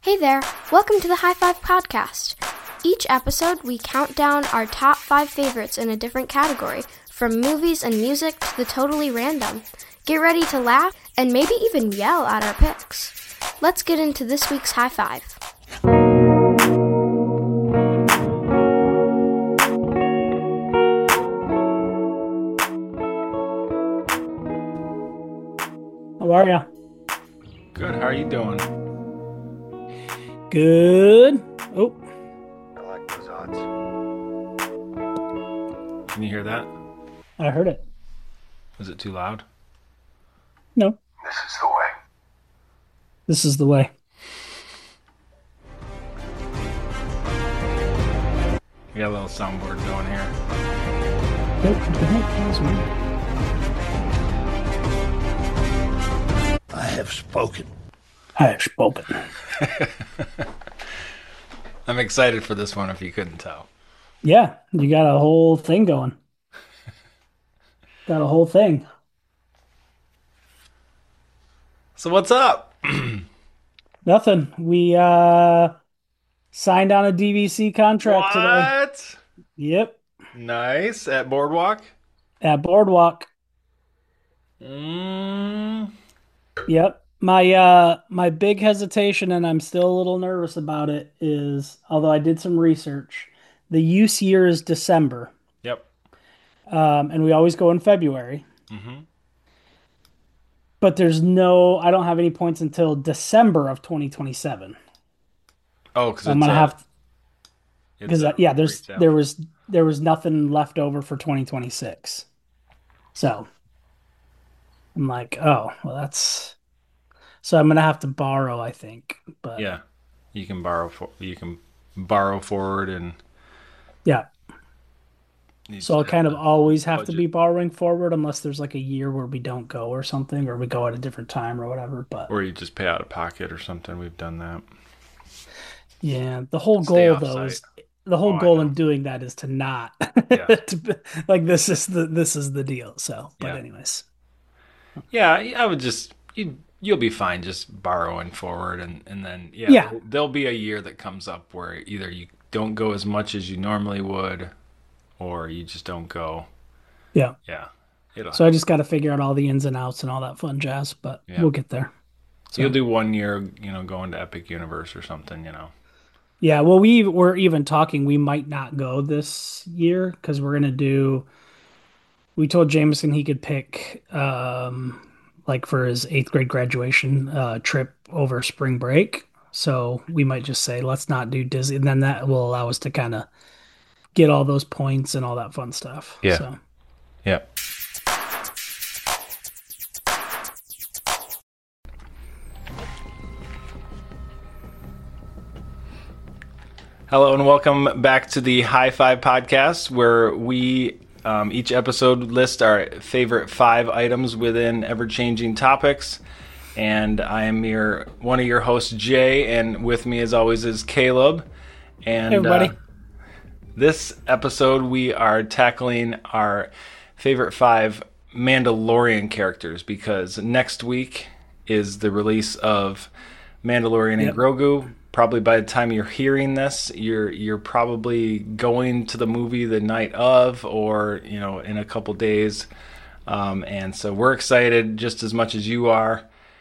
Hey there, welcome to the High Five Podcast. Each episode, we count down our top 5 favorites in a different category, from movies and music to the totally random. Get ready to laugh and maybe even yell at our picks. Let's get into this week's High Five. How are ya? Good. How are you doing? Good. Oh. I like those odds. Can you hear that? I heard it. Was it too loud? No. This is the way. This is the way. We got a little soundboard going here. Nope, what the heck? That was weird. I have spoken. I have spoken. I'm excited for this one if you couldn't tell. Yeah, you got a whole thing going. Got a whole thing. So what's up? Nothing. We signed on a DVC contract today. What? Yep. Nice. At Boardwalk? At Boardwalk. Yep. My big hesitation, and I'm still a little nervous about it, is, although I did some research, the use year is December. Yep. And we always go in February. Mm-hmm. But I don't have any points until December of 2027. Oh, because I'm gonna have, because there was nothing left over for 2026. So I'm like, oh, well, that's. So I'm gonna have to borrow, I think. But yeah, you can borrow forward and yeah. So I'll kind of always have budget. to be borrowing forward unless there's like a year where we don't go or something, or we go at a different time or whatever. But or you just pay out of pocket or something. We've done that. yeah, the whole Stay goal off though site. is the whole I goal know. in doing that is to not Yeah. like this is the deal. So, but Yeah. anyways, Yeah, I would just you'll be fine just borrowing forward and then Yeah. there'll be a year that comes up where either you don't go as much as you normally would or you just don't go. yeah. Yeah. So I just got to figure out all the ins and outs and all that fun jazz, but Yeah. we'll get there. So You'll do 1 year, going to Epic Universe or something, yeah, well, we were even talking we might not go this year because we're gonna do. We told Jameson he could pick like for his 8th grade graduation trip over spring break. So we might just say let's not do Disney, and then that will allow us to kind of get all those points and all that fun stuff. Yeah. So Yeah. Hello and welcome back to the High Five Podcast, where we each episode list our favorite 5 items within ever-changing topics. And I am one of your hosts, Jay, and with me as always is Caleb. And hey, everybody. This episode we are tackling our favorite 5 Mandalorian characters because next week is the release of Mandalorian and Grogu. Probably by the time you're hearing this, you're probably going to the movie the night of, or in a couple days, and so we're excited just as much as you are,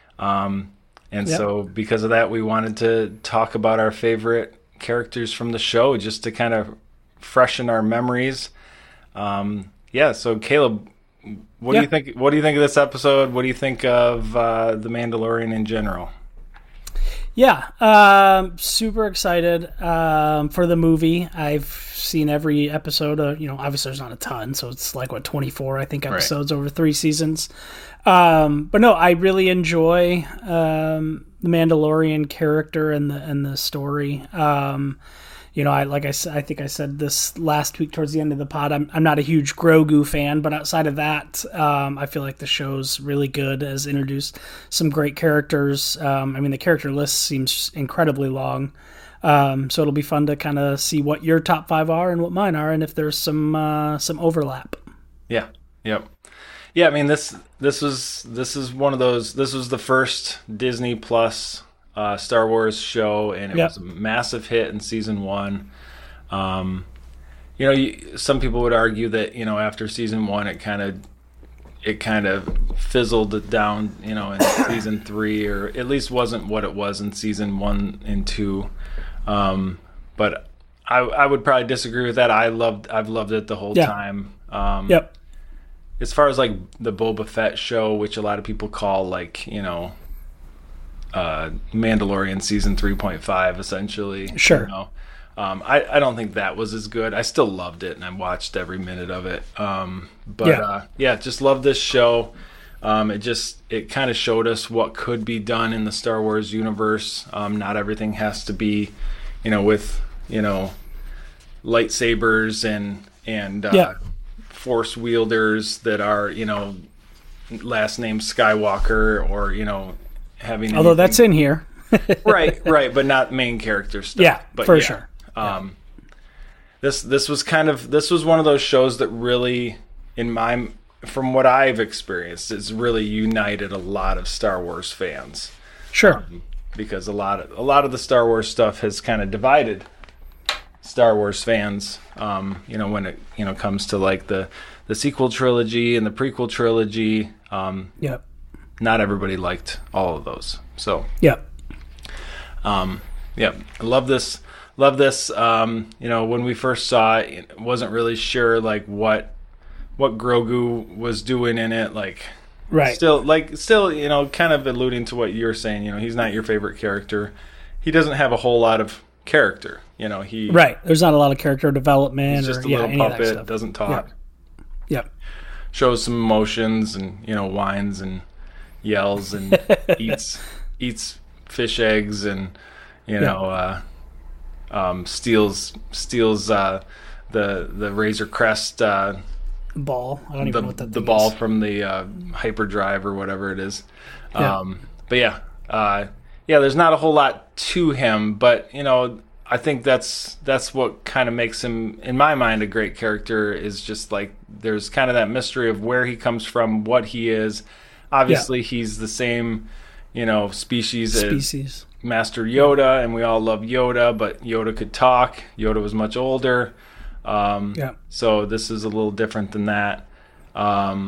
so because of that, we wanted to talk about our favorite characters from the show, just to kind of freshen our memories. So Caleb, what do you think? What do you think of this episode? What do you think of the Mandalorian in general? Yeah, super excited for the movie. I've seen every episode. Obviously there's not a ton, so it's like 24 I think episodes over 3 seasons. But no, I really enjoy the Mandalorian character and the story. I think I said this last week towards the end of the pod. I'm not a huge Grogu fan, but outside of that, I feel like the show's really good. Has introduced some great characters. The character list seems incredibly long, so it'll be fun to kind of see what your top 5 are and what mine are, and if there's some overlap. Yeah. Yep. Yeah. I mean, this is one of those. This was the first Disney Plus Star Wars show, and it Yep. was a massive hit in season 1. Some people would argue that after season 1, it kind of fizzled down, in season 3, or at least wasn't what it was in season 1 and 2. But I would probably disagree with that. I've loved it the whole time. Yep. As far as like the Boba Fett show, which a lot of people call like Mandalorian season 3.5, essentially. Sure. I don't think that was as good. I still loved it, and I watched every minute of it. Just love this show. It kind of showed us what could be done in the Star Wars universe. Not everything has to be, with lightsabers and force wielders that are last name Skywalker, or having Although that's in here. right, but not main character stuff. Yeah, but for sure. This was one of those shows that really, from what I've experienced, has really united a lot of Star Wars fans. Sure. Because a lot of the Star Wars stuff has kind of divided Star Wars fans. When it comes to like the sequel trilogy and the prequel trilogy. Yep. Not everybody liked all of those. So. Yep. I love this. When we first saw it, wasn't really sure like what Grogu was doing in it. Like, right. Still, kind of alluding to what you're saying. He's not your favorite character. He doesn't have a whole lot of character. Right. There's not a lot of character development. He's just or, a little any of that puppet. stuff. Doesn't talk. Yep. Shows some emotions and whines and yells and eats fish eggs and steals the Razor Crest ball. I don't even know what that the thing ball is. from the hyperdrive or whatever it is. Yeah. There's not a whole lot to him, but I think that's what kind of makes him, in my mind, a great character. Is just like there's kind of that mystery of where he comes from, what he is. Obviously, he's the same species as Master Yoda, and we all love Yoda, but Yoda could talk. Yoda was much older. So this is a little different than that. I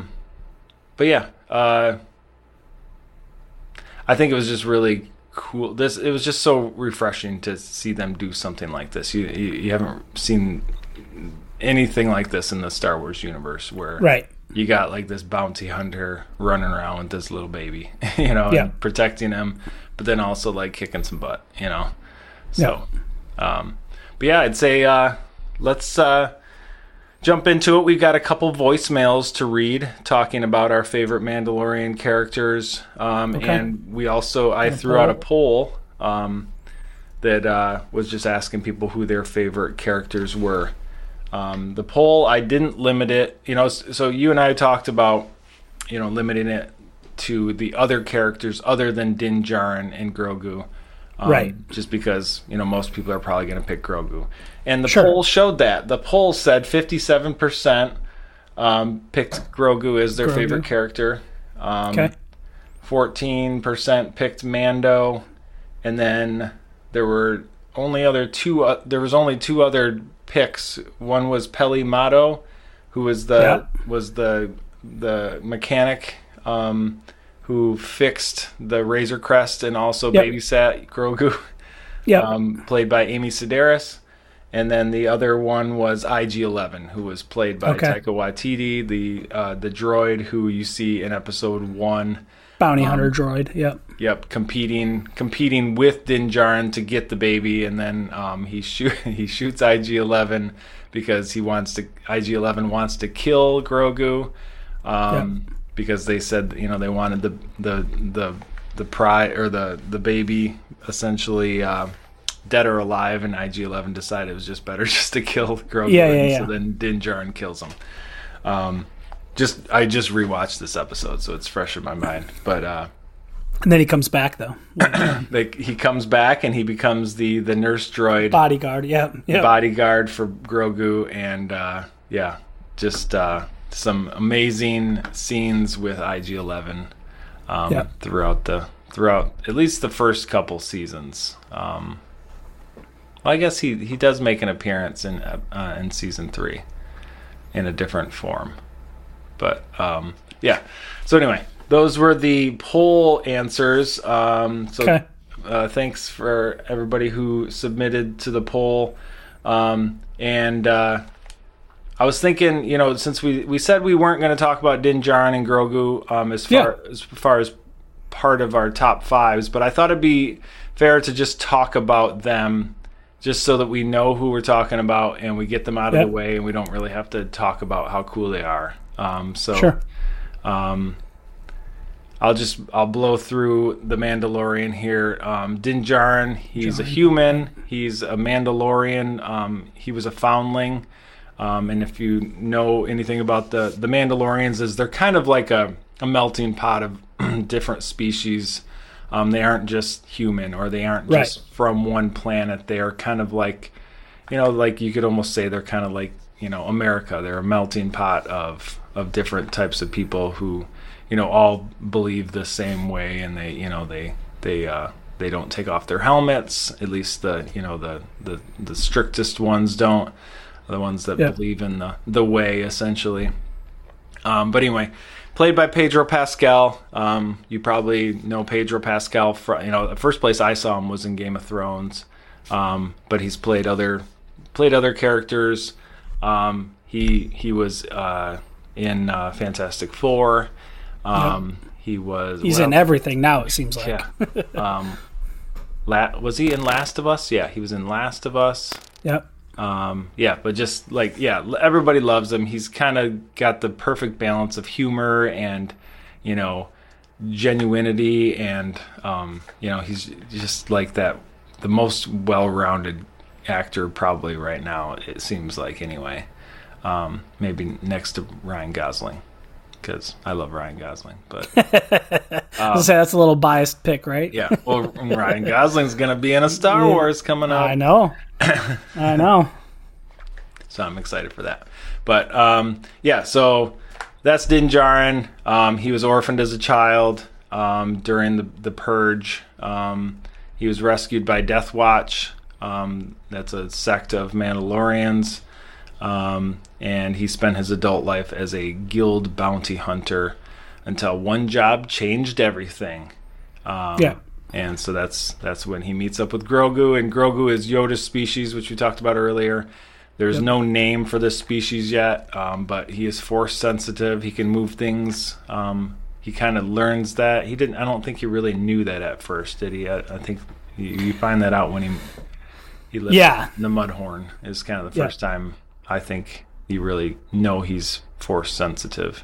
think it was just really cool. It was just so refreshing to see them do something like this. You haven't seen anything like this in the Star Wars universe, where right. You got like this bounty hunter running around with this little baby, and protecting him, but then also like kicking some butt, So, I'd say let's jump into it. We've got a couple voicemails to read talking about our favorite Mandalorian characters, and I threw out a poll that was just asking people who their favorite characters were. The poll, I didn't limit it, so you and I talked about, limiting it to the other characters other than Din Djarin and Grogu. Right. Just because, most people are probably going to pick Grogu. And the poll showed that. The poll said 57% picked Grogu as their favorite character. 14% picked Mando. And then there were only two other picks. One was Peli Motto, who was the mechanic who fixed the Razor Crest and also babysat Grogu, played by Amy Sedaris. And then the other one was IG-11, who was played by Taika Waititi, the droid who you see in episode 1. Bounty hunter droid, Yep, competing with Din Djarin to get the baby, and then he shoots IG-11 because IG-11 wants to kill Grogu, because they said they wanted the pride or the baby essentially dead or alive, and IG-11 decided it was just better just to kill Grogu. So then Din Djarin kills him. I just rewatched this episode, so it's fresh in my mind. But and then he comes back though. he comes back and he becomes the nurse droid bodyguard. Bodyguard for Grogu, and just some amazing scenes with IG-11 throughout throughout at least the first couple seasons. Well, I guess he does make an appearance in season 3 in a different form. But yeah. So anyway, those were the poll answers. Okay. Thanks for everybody who submitted to the poll. I was thinking, since we said we weren't going to talk about Din Djarin and Grogu as far as part of our top 5s, but I thought it'd be fair to just talk about them, just so that we know who we're talking about and we get them out of the way, and we don't really have to talk about how cool they are. Sure. I'll blow through the Mandalorian here. Din Djarin, he's a human. He's a Mandalorian. He was a foundling. And if you know anything about the Mandalorians, is they're kind of like a melting pot of different species. They aren't just human, or they aren't just from one planet. They are kind of like, like you could almost say they're kind of like, America. They're a melting pot of different types of people who, all believe the same way, and they don't take off their helmets. At least the strictest ones don't. The ones that believe in the way, essentially. But anyway, played by Pedro Pascal. You probably know Pedro Pascal from, the first place I saw him was in Game of Thrones. But he's played other characters. He was in Fantastic Four. He's in everything now, it seems like. Yeah. Was he in Last of Us? Yeah, he was in Last of Us. Yep. But just everybody loves him. He's kind of got the perfect balance of humor and, genuinity, and, he's just like the most well-rounded actor probably right now, it seems like, anyway. Maybe next to Ryan Gosling, because I love Ryan Gosling, but I'll say that's a little biased pick, right? Yeah. Well, Ryan Gosling's going to be in a Star Wars coming up. I know. So I'm excited for that. But so that's Din Djarin. He was orphaned as a child during the Purge. He was rescued by Death Watch. That's a sect of Mandalorians. And he spent his adult life as a guild bounty hunter until one job changed everything. And so that's when he meets up with Grogu, and Grogu is Yoda's species, which we talked about earlier. There's no name for this species yet, but he is force sensitive. He can move things. He kind of learns that. I don't think he really knew that at first, did he? I think you find that out when he lives in the Mudhorn. Is kind of the first time I think you really know he's force sensitive.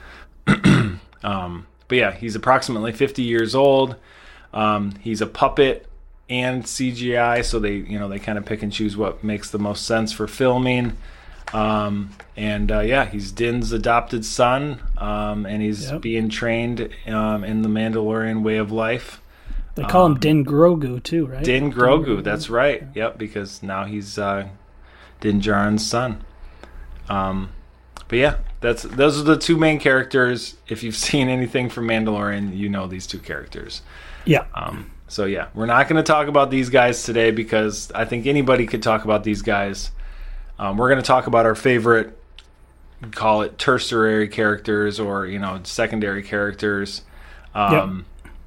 But yeah, he's approximately 50 years old. He's a puppet and CGI, so they kind of pick and choose what makes the most sense for filming. He's Din's adopted son, and he's being trained in the Mandalorian way of life. They call him Din Grogu too, right? Din Grogu, that's right. Yep, because now he's Din Djarin's son. Those are the two main characters. If you've seen anything from Mandalorian, you know these two characters. Yeah. We're not going to talk about these guys today because I think anybody could talk about these guys. We're going to talk about our favorite, call it tertiary characters or, secondary characters. And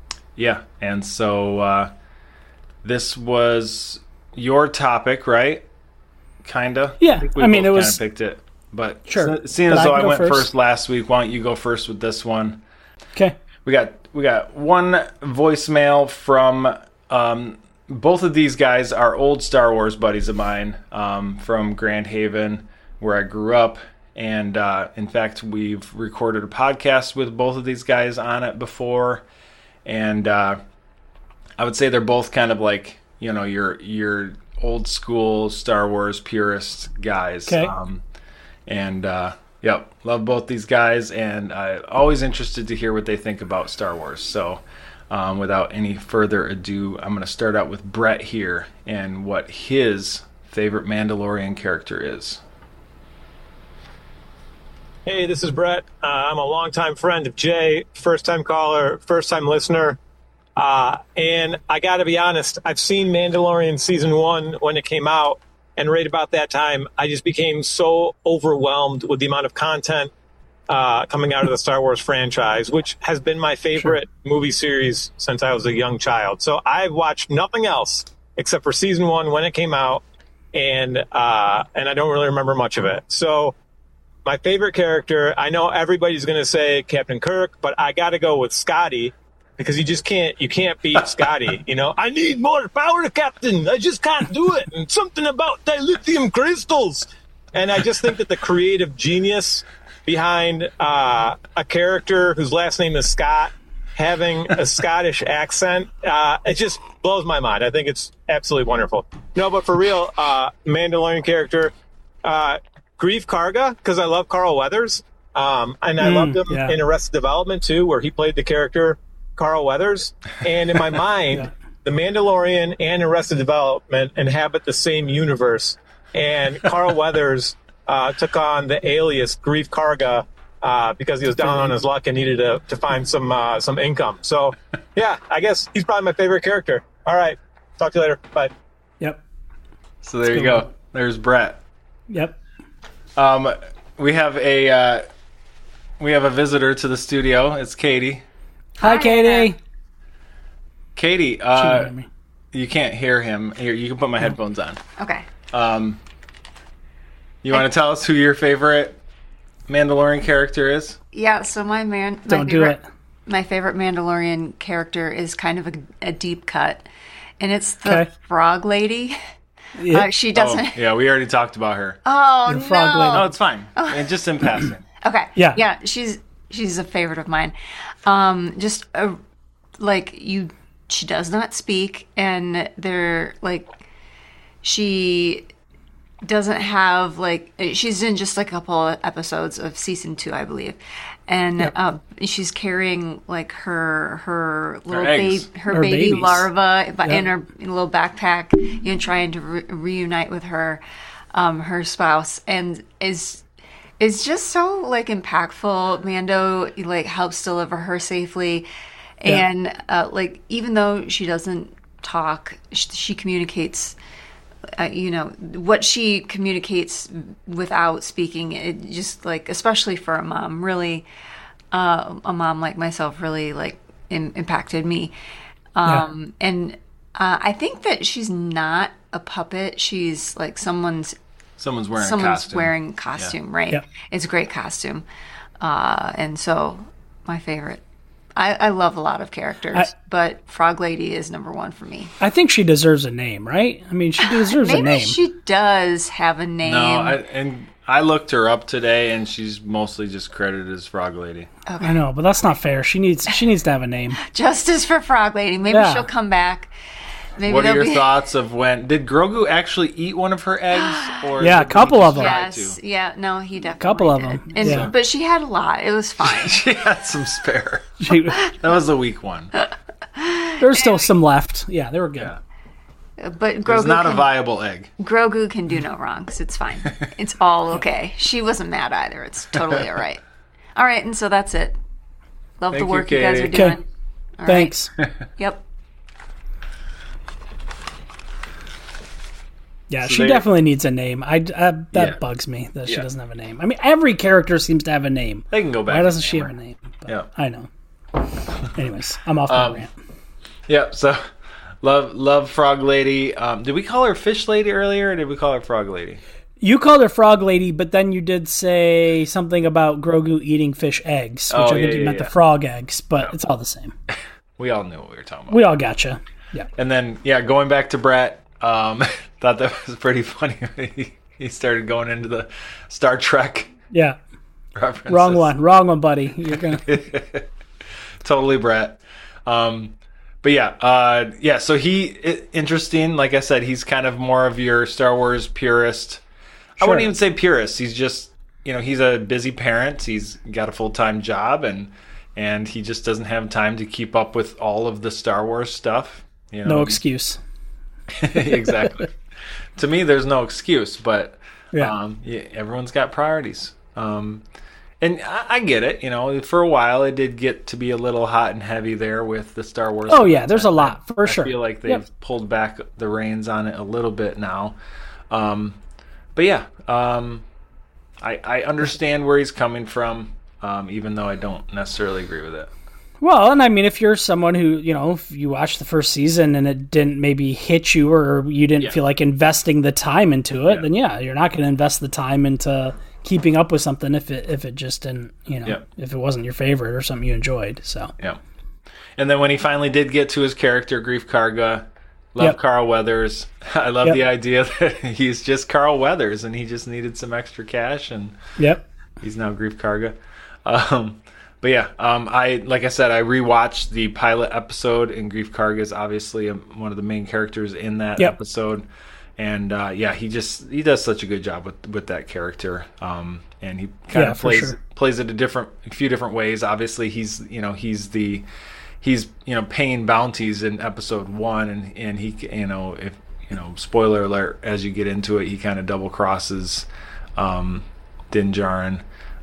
so this was your topic, right? Kinda. Yeah. I mean, it was picked it, but sure. Seeing as though I went first last week, why don't you go first with this one? Okay. We got one voicemail from both of these guys are old Star Wars buddies of mine from Grand Haven, where I grew up. And in fact, we've recorded a podcast with both of these guys on it before. And I would say they're both kind of like, your old school Star Wars purist guys. Okay. Love both these guys, and I'm always interested to hear what they think about Star Wars. So without any further ado, I'm going to start out with Brett here and what his favorite Mandalorian character is. Hey, this is Brett. I'm a longtime friend of Jay, first-time caller, first-time listener. And I got to be honest, I've seen Mandalorian season 1 when it came out, and right about that time, I just became so overwhelmed with the amount of content coming out of the Star Wars franchise, which has been my favorite movie series since I was a young child. So I've watched nothing else except for season 1 when it came out, and I don't really remember much of it. So my favorite character, I know everybody's going to say Captain Kirk, but I got to go with Scotty, because you can't beat Scotty. I need more power, Captain. I just can't do it. And something about dilithium crystals. And I just think that the creative genius behind a character whose last name is Scott having a Scottish accent, it just blows my mind. I think it's absolutely wonderful. No, but for real, Mandalorian character, Grief Karga, because I love Carl Weathers. And I loved him in Arrested Development, too, where he played the character Carl Weathers. And in my mind, The Mandalorian and Arrested Development inhabit the same universe. And Carl Weathers took on the alias Grief Karga because he was down on his luck and needed to find some income. So, yeah, I guess he's probably my favorite character. All right. Talk to you later. Bye. Yep. So there you go. There's Brett. Yep. We have a visitor to the studio. It's Katie. Hi, Katie. Katie, you can't hear him. Here, you can put my headphones on. Okay. You want to tell us who your favorite Mandalorian character is? Yeah, so my favorite Mandalorian character is kind of a deep cut, and it's the Frog Lady. Yeah. She doesn't. Oh, yeah, we already talked about her. Oh, the Frog Lady. No, it's fine. And just in passing. Okay. Yeah. Yeah, she's a favorite of mine. She does not speak, and she doesn't have she's in just a couple of episodes of season 2, I believe, and she's carrying her little baby larva in her little backpack, trying to reunite with her spouse, and is just so impactful. Mando helps deliver her safely, and even though she doesn't talk, she communicates. What she communicates without speaking, it just especially for a mom, really, a mom like myself, really impacted me. And I think that she's not a puppet. She's someone's wearing a costume, right? Yeah. It's a great costume. And so my favorite. I love a lot of characters, but Frog Lady is number 1 for me. I think she deserves a name, right? I mean, she deserves a name. Maybe she does have a name. No, I looked her up today, and she's mostly just credited as Frog Lady. Okay. I know, but that's not fair. She needs to have a name. Justice for Frog Lady. Maybe she'll come back. What are your thoughts of when did Grogu actually eat one of her eggs? Or a couple of them. Yes, no, he definitely couple of did. them. And, but she had a lot. It was fine. She had some spare. That was a weak one. There's still some left. Yeah, they were good. Yeah. But Grogu it's not a viable egg. Grogu can do no wrongs. It's fine. It's all okay. She wasn't mad either. It's totally all right. All right, and so that's it. Love the work you guys are doing. Okay. Thanks. Right. Yep. Yeah, she definitely needs a name. That bugs me that she doesn't have a name. I mean, every character seems to have a name. They can go back. Why doesn't she have a name? But I know. Anyways, I'm off my rant. Yeah, so love Frog Lady. Did we call her Fish Lady earlier, or did we call her Frog Lady? You called her Frog Lady, but then you did say something about Grogu eating fish eggs, which I think you meant the frog eggs, but it's all the same. We all knew what we were talking about. We all gotcha. Yeah. And then, going back to Brett, thought that was pretty funny when he started going into the Star Trek references. Wrong one, buddy. You're gonna totally Brett. So interesting. Like I said, he's kind of more of your Star Wars purist. Sure. I wouldn't even say purist. He's just, he's a busy parent. He's got a full-time job, and he just doesn't have time to keep up with all of the Star Wars stuff. No excuse. Exactly. To me, there's no excuse, but everyone's got priorities. And And I get it, for a while it did get to be a little hot and heavy there with the Star Wars. Oh yeah, there's a lot for sure. I feel like they've pulled back the reins on it a little bit now. But yeah, I understand where he's coming from, even though I don't necessarily agree with it. Well, and I mean, if you're someone who, if you watched the first season and it didn't maybe hit you or you didn't feel like investing the time into it, then you're not going to invest the time into keeping up with something if it just didn't, if it wasn't your favorite or something you enjoyed. So yeah. And then when he finally did get to his character, Greef Karga, love Carl Weathers. I love the idea that he's just Carl Weathers and he just needed some extra cash, and he's now Greef Karga. But yeah, I rewatched the pilot episode, and Greef Karga is obviously one of the main characters in that episode. And he does such a good job with that character, and he kind of plays it a few different ways. Obviously, he's paying bounties in episode 1, and he if spoiler alert, as you get into it, he kind of double crosses Din Djarin,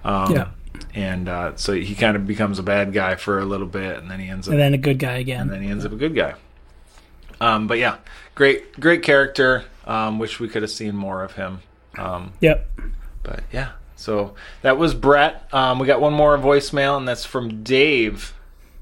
and so he kind of becomes a bad guy for a little bit, and then he ends up a good guy again, and then he ends up a good guy. But yeah, great character. Wish we could have seen more of him. But yeah, so that was Brett. We got one more voicemail, and that's from Dave.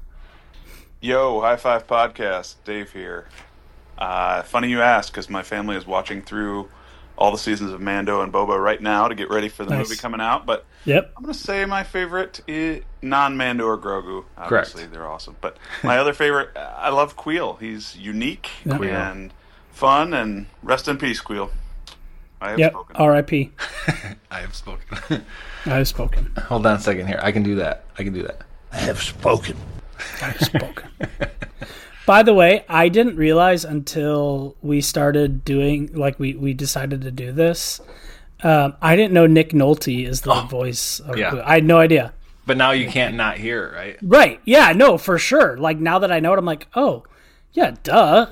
Yo, High Five Podcast, Dave here. Funny you ask, because my family is watching through all the seasons of Mando and Boba right now to get ready for the movie coming out. But I'm going to say my favorite is non-Mando or Grogu. Obviously, they're awesome. But my other favorite, I love Kuiil. He's unique and fun, and rest in peace, Kuiil. I have spoken. R.I.P. I have spoken. I have spoken. Hold on a second here. I can do that. I have spoken. I have spoken. By the way, I didn't realize until we started doing, we decided to do this. I didn't know Nick Nolte is the voice of Kuiil. I had no idea. But now you can't not hear it, right? Right. Yeah, no, for sure. Like, now that I know it, I'm like, oh, yeah, duh.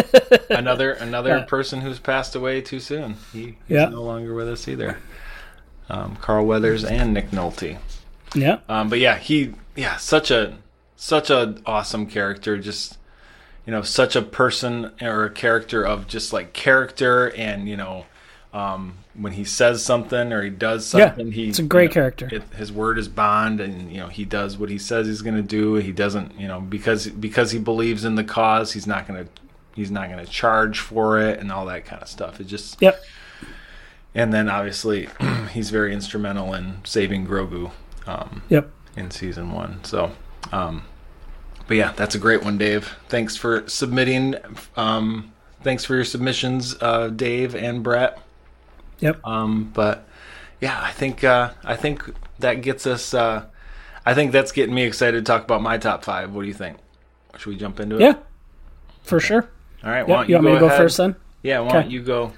Another person who's passed away too soon. He's no longer with us either. Carl Weathers and Nick Nolte. Yeah. But such a awesome character. Just such a person or a character of just like character, and when he says something or he does something, it's a great character. His word is bond, and he does what he says he's going to do. He doesn't, because he believes in the cause, he's not going to charge for it and all that kind of stuff. It just And then obviously he's very instrumental in saving Grogu. In season 1. So, but yeah, that's a great one, Dave. Thanks for submitting. Thanks for your submissions, Dave and Brett. But yeah, I think that gets us. I think that's getting me excited to talk about my top 5. What do you think? Should we jump into it? Yeah, for sure. All right. You want me to go first then? Yeah. Why don't you go?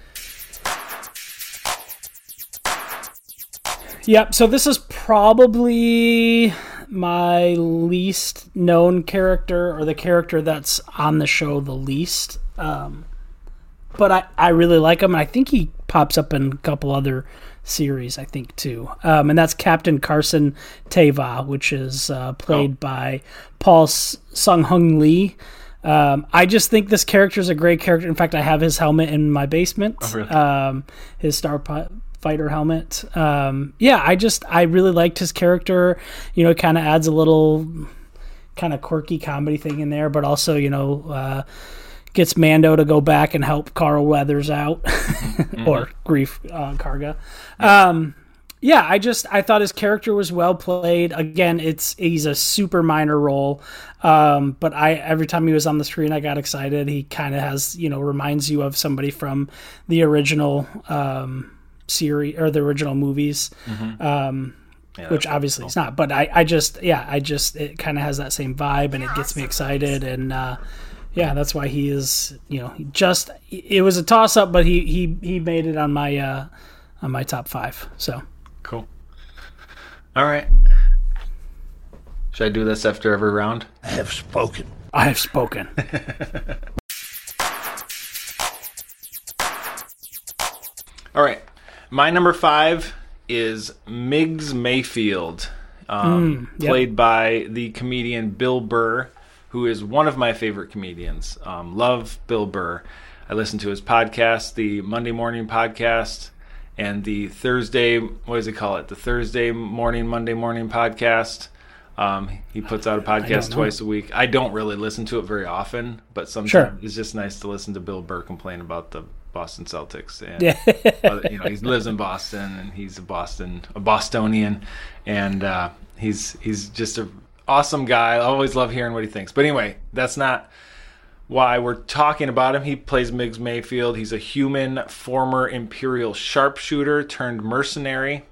Yep. So this is probably my least known character, or the character that's on the show the least. But I really like him, and I think he pops up in a couple other series, I think, too. And that's Captain Carson Teva, which is played by Paul Sung-Hung Lee. I just think this character is a great character. In fact, I have his helmet in my basement. Oh, really? His Starfighter helmet. I really liked his character. It kind of adds a little kind of quirky comedy thing in there, but also, gets Mando to go back and help Carl Weathers out or Greef Karga. I thought his character was well played. Again, he's a super minor role. But every time he was on the screen, I got excited. He kind of has, reminds you of somebody from the original series or the original movies. Which obviously it's not, but it kind of has that same vibe, and it gets me excited. And, that's why he is, it was a toss up, but he made it on my top 5. So cool. All right. Should I do this after every round? I have spoken. All right. My number 5 is Miggs Mayfield. played by the comedian Bill Burr, who is one of my favorite comedians. Love Bill Burr. I listen to his podcast, the Monday Morning Podcast, and the Thursday, what does he call it? The Thursday morning, Monday Morning Podcast. He puts out a podcast twice a week. I don't really listen to it very often, but sometimes it's just nice to listen to Bill Burr complain about the Boston Celtics. And he lives in Boston, and he's a Bostonian, and he's just an awesome guy. I always love hearing what he thinks. But anyway, that's not why we're talking about him. He plays Miggs Mayfield. He's a human former Imperial sharpshooter turned mercenary.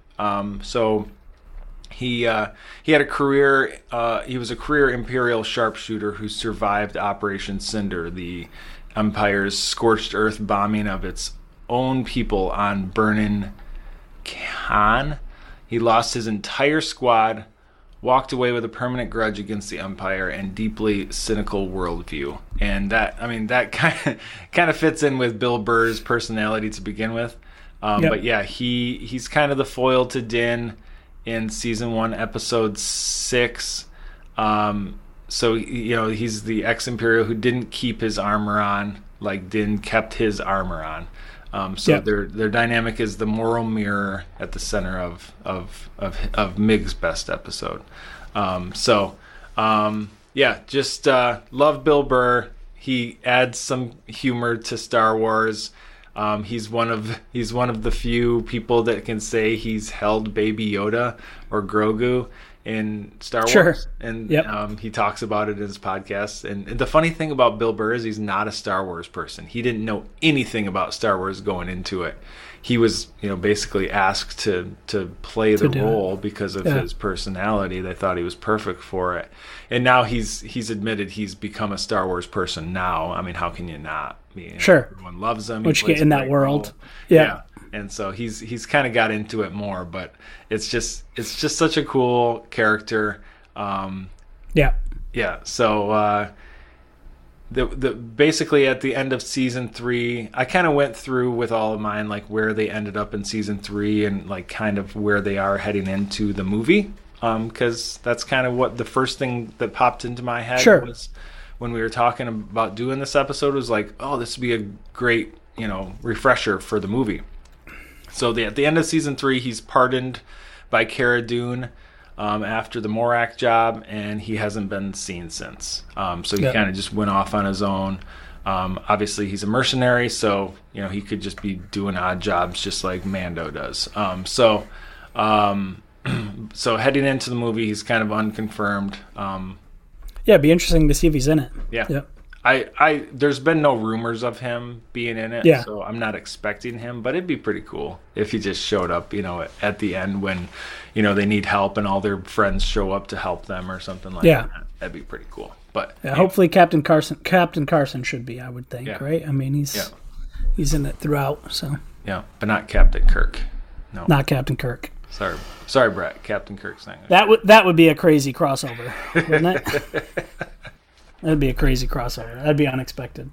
He had a career. He was a career Imperial sharpshooter who survived Operation Cinder, the Empire's scorched earth bombing of its own people on Burnin Khan. He lost his entire squad, walked away with a permanent grudge against the Empire and deeply cynical worldview. And that kind of fits in with Bill Burr's personality to begin with. But yeah, he's kind of the foil to Din in season 1, episode 6. So he's the ex-Imperial who didn't keep his armor on, like Din kept his armor on. Their dynamic is the moral mirror at the center of Mig's best episode. Just love Bill Burr. He adds some humor to Star Wars. He's one of the few people that can say he's held Baby Yoda or Grogu in Star Wars, and he talks about it in his podcast. And the funny thing about Bill Burr is he's not a Star Wars person. He didn't know anything about Star Wars going into it. He was, basically asked to play the role because of his personality. They thought he was perfect for it, and now he's admitted he's become a Star Wars person now. I mean, how can you not? Everyone loves him. Once you get in that world, and so he's kind of got into it more, but it's just such a cool character. So the basically at the end of season 3, I kind of went through with all of mine, like where they ended up in season 3 and like kind of where they are heading into the movie, because that's kind of what the first thing that popped into my head was when we were talking about doing this episode, was like, oh, this would be a great refresher for the movie. So at the end of season 3, he's pardoned by Cara Dune after the Morak job, and he hasn't been seen since. So he kind of just went off on his own. Obviously, he's a mercenary, so he could just be doing odd jobs just like Mando does. So heading into the movie, he's kind of unconfirmed. It'd be interesting to see if he's in it. Yeah. I there's been no rumors of him being in it, so I'm not expecting him, but it'd be pretty cool if he just showed up, at the end when, they need help and all their friends show up to help them or something like that. That'd be pretty cool. But hopefully Captain Carson should be, I would think, right? I mean, he's in it throughout, so. Yeah, but not Captain Kirk. No. Not Captain Kirk. Sorry, Brett. Captain Kirk's not. That would be a crazy crossover, wouldn't it? That'd be a crazy crossover. That'd be unexpected.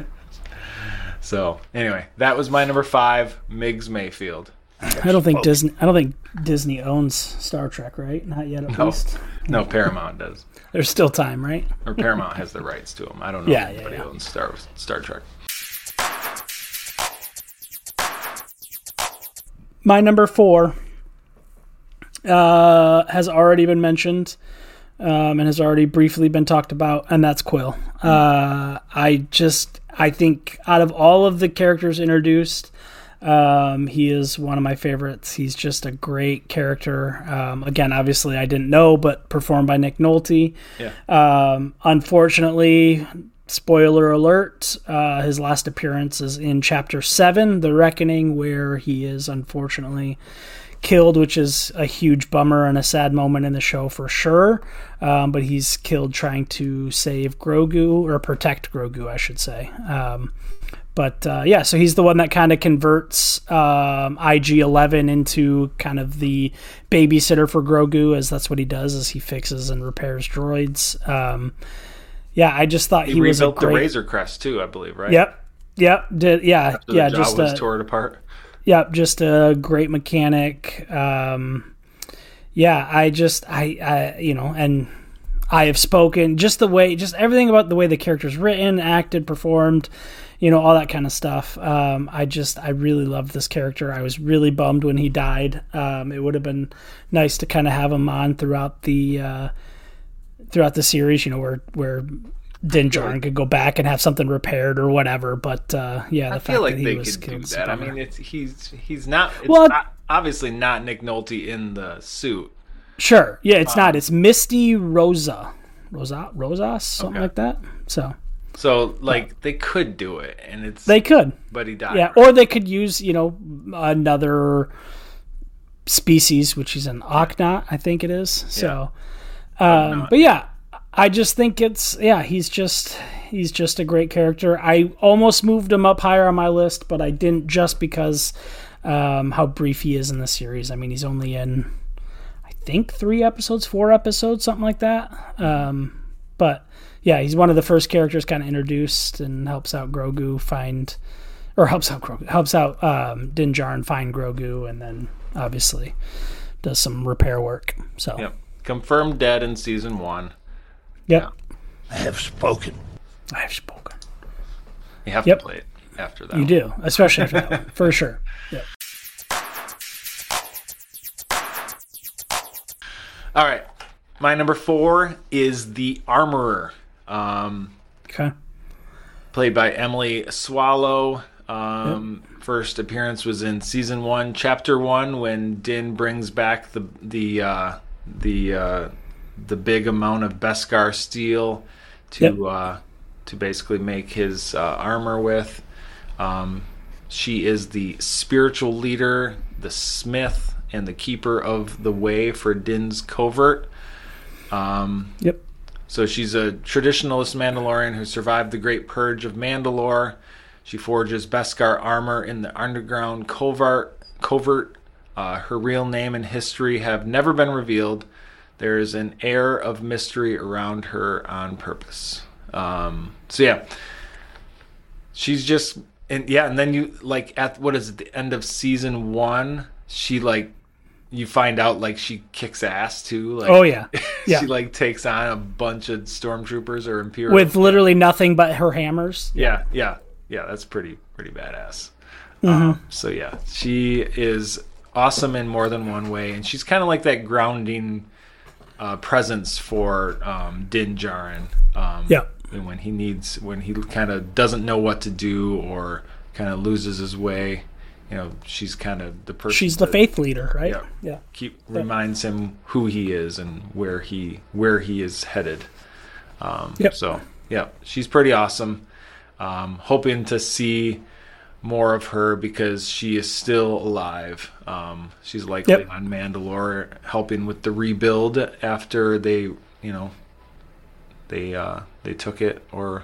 So anyway, that was my number 5, Miggs Mayfield. I don't think Disney owns Star Trek, right? Not yet, at least. No, Paramount does. There's still time, right? Or Paramount has the rights to them. I don't know if anybody owns Star Trek. My number 4 has already been mentioned. And has already briefly been talked about, and that's Quill. I think out of all of the characters introduced, he is one of my favorites. He's just a great character. Again, obviously I didn't know, but performed by Nick Nolte. Unfortunately, spoiler alert, his last appearance is in Chapter 7, The Reckoning, where he is unfortunately killed, which is a huge bummer and a sad moment in the show for sure. But he's killed trying to save Grogu, or protect Grogu, I should say. So he's the one that kind of converts IG-11 into kind of the babysitter for Grogu, as that's what he does, is he fixes and repairs droids. I just thought he was rebuilt the Razor Crest too, I believe, right? Yep. After the Jawas tore it apart. Yep, just a great mechanic. yeah, I and I have spoken, just everything about the way the character's written, acted, performed, all that kind of stuff. I really loved this character. I was really bummed when he died. It would have been nice to kind of have him on throughout the series, where Din Djarin could go back and have something repaired or whatever. But I feel like they could do that. I mean, he's not. Not, obviously not Nick Nolte in the suit. Sure. Yeah, it's not. It's Misty Rosas, something like that. So they could do it, and they could, but he died. Yeah, or they could use another species, which is an Ocnot, I think it is. So, but yeah, I just think he's just a great character. I almost moved him up higher on my list, but I didn't, just because how brief he is in the series. I mean, he's only in, I think, 4 episodes, something like that. But yeah, he's one of the first characters kind of introduced, and helps out Din Djarin find Grogu, and then obviously does some repair work. So yep. Confirmed dead in season 1. Yep. Yeah. I have spoken. You have to play it after that. You do, especially after that one, for sure. Yep. All right. My number 4 is the Armorer. Okay. Played by Emily Swallow. First appearance was in season 1, chapter 1, when Din brings back the big amount of Beskar steel to basically make his armor with. She is the spiritual leader, the smith, and the keeper of the way for Din's covert. So she's a traditionalist Mandalorian who survived the Great Purge of Mandalore. She forges Beskar armor in the underground covert. Her real name and history have never been revealed. There is an air of mystery around her on purpose. She's just, and then you at the end of season 1, she you find out she kicks ass too. She takes on a bunch of stormtroopers or Imperial with literally nothing but her hammers. Yeah, that's pretty badass. Mm-hmm. She is awesome in more than one way, and she's kind of like that grounding presence for Din Djarin. And when he kind of doesn't know what to do or kind of loses his way, she's kind of the person. She's the faith leader, right? Yeah. Reminds him who he is and where he is headed. She's pretty awesome. Hoping to see more of her because she is still alive. She's likely on Mandalore helping with the rebuild after they took it, or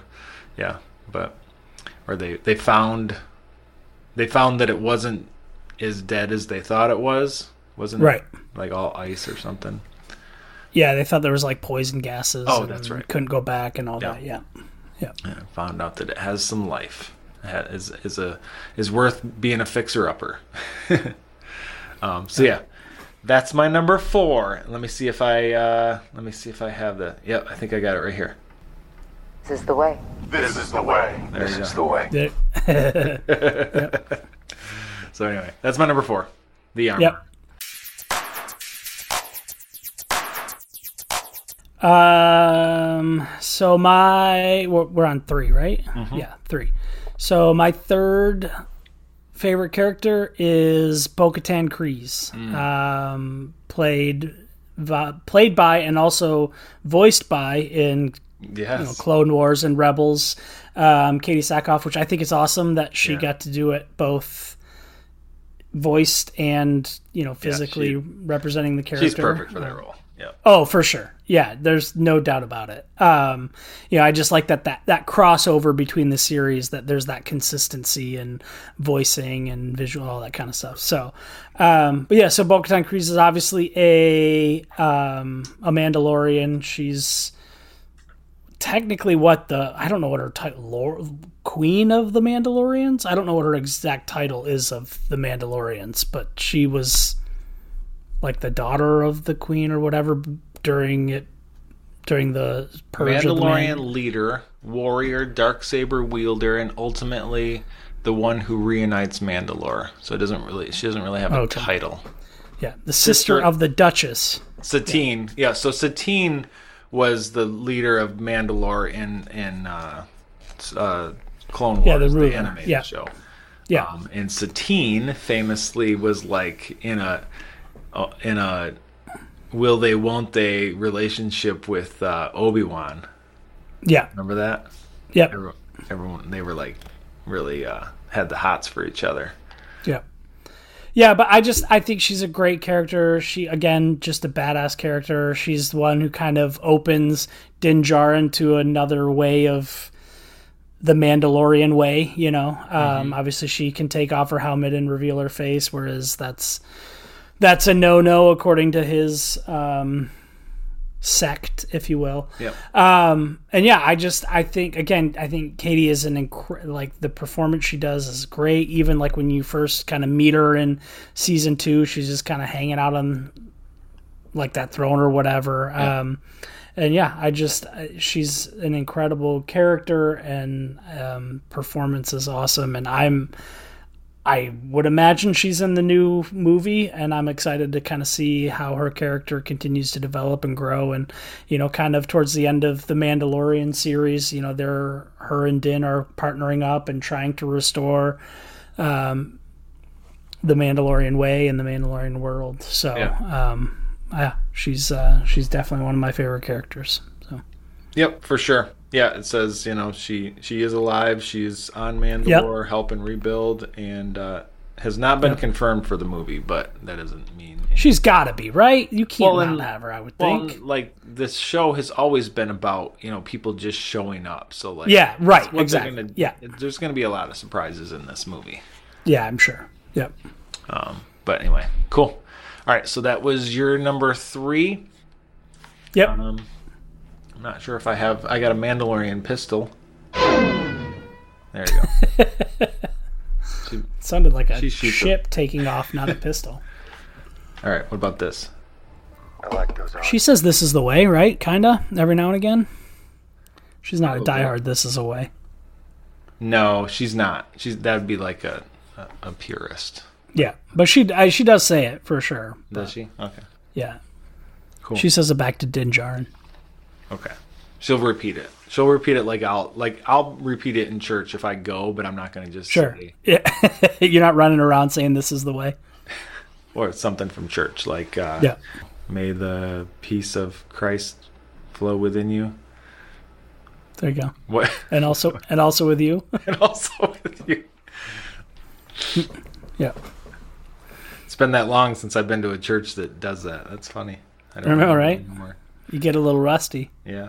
they found that it wasn't as dead as they thought it was. Wasn't right. It all ice or something? Yeah, they thought there was poison gases. Oh, that's right. Couldn't go back and all that. Yeah. Found out that it has some life. Is worth being a fixer-upper. That's my number 4. Let me see if I have that. Yep, I think I got it right here. This is the way. This is the way. This is the way. Yep. So anyway, that's my number 4. The Armor. Yep. So we're on 3, right? Mm-hmm. Yeah, 3. So my third favorite character is Bo-Katan Kryze, played by and also voiced by in Clone Wars and Rebels, Katie Sackhoff, which I think is awesome that she got to do it both voiced and physically representing the character. She's perfect for that role. Yeah. Oh, for sure. Yeah, there's no doubt about it. I just like that crossover between the series, that there's that consistency and voicing and visual, all that kind of stuff. So, so Bo-Katan Kryze is obviously a Mandalorian. She's technically I don't know what her title, Queen of the Mandalorians. I don't know what her exact title is of the Mandalorians, but she was like the daughter of the queen or whatever during the purge of the Mandalorian leader, warrior, darksaber wielder, and ultimately the one who reunites Mandalore. So she doesn't really have a title. Yeah, the sister of the Duchess. Satine. Yeah, so Satine was the leader of Mandalore in Clone Wars, the animated show. Yeah. And Satine famously was like in a will they won't they relationship with Obi-Wan. Yeah. Remember that? Yep. Everyone, they were like really had the hots for each other. Yeah. Yeah, but I think she's a great character. She, again, just a badass character. She's the one who kind of opens Din Djarin to another way of the Mandalorian way, you know. Obviously, she can take off her helmet and reveal her face, whereas that's a no-no according to his sect, if you will. Yep. And yeah, I think Katie is like the performance she does is great. Even like when you first kind of meet her in season 2, she's just kind of hanging out on like that throne or whatever. Yeah. And yeah, she's an incredible character, and performance is awesome. And I would imagine she's in the new movie, and I'm excited to kind of see how her character continues to develop and grow. And, you know, kind of towards the end of the Mandalorian series, you know, her and Din are partnering up and trying to restore the Mandalorian way and the Mandalorian world. So, yeah, she's definitely one of my favorite characters. So, yep, for sure. Yeah, it says, you know, she is alive. She's on Mandalore helping rebuild, and has not been confirmed for the movie, but that doesn't mean she's got to be, right? You can't not have her, I would think. Like, this show has always been about, you know, people just showing up. So, like, yeah, right, exactly. There's going to be a lot of surprises in this movie. Yeah, I'm sure. Yep. But anyway, cool. All right, so that was your number 3. Yep. I'm not sure if I got a Mandalorian pistol. There you go. Sounded like a ship taking off, not a pistol. All right, what about this? I like those. She says this is the way, right? Kinda, every now and again. She's not a diehard this is a way. No, she's not. That'd be like a purist. Yeah, but she does say it for sure. Does she? Okay. Yeah. Cool. She says it back to Din Djarin. Okay. She'll repeat it. She'll repeat it like I'll repeat it in church if I go, but I'm not going to just say. Yeah. You're not running around saying this is the way. Or something from church, like may the peace of Christ flow within you. There you go. What? And also with you. And also with you. Yeah. It's been that long since I've been to a church that does that. That's funny. I don't know, right? Anymore. You get a little rusty. Yeah.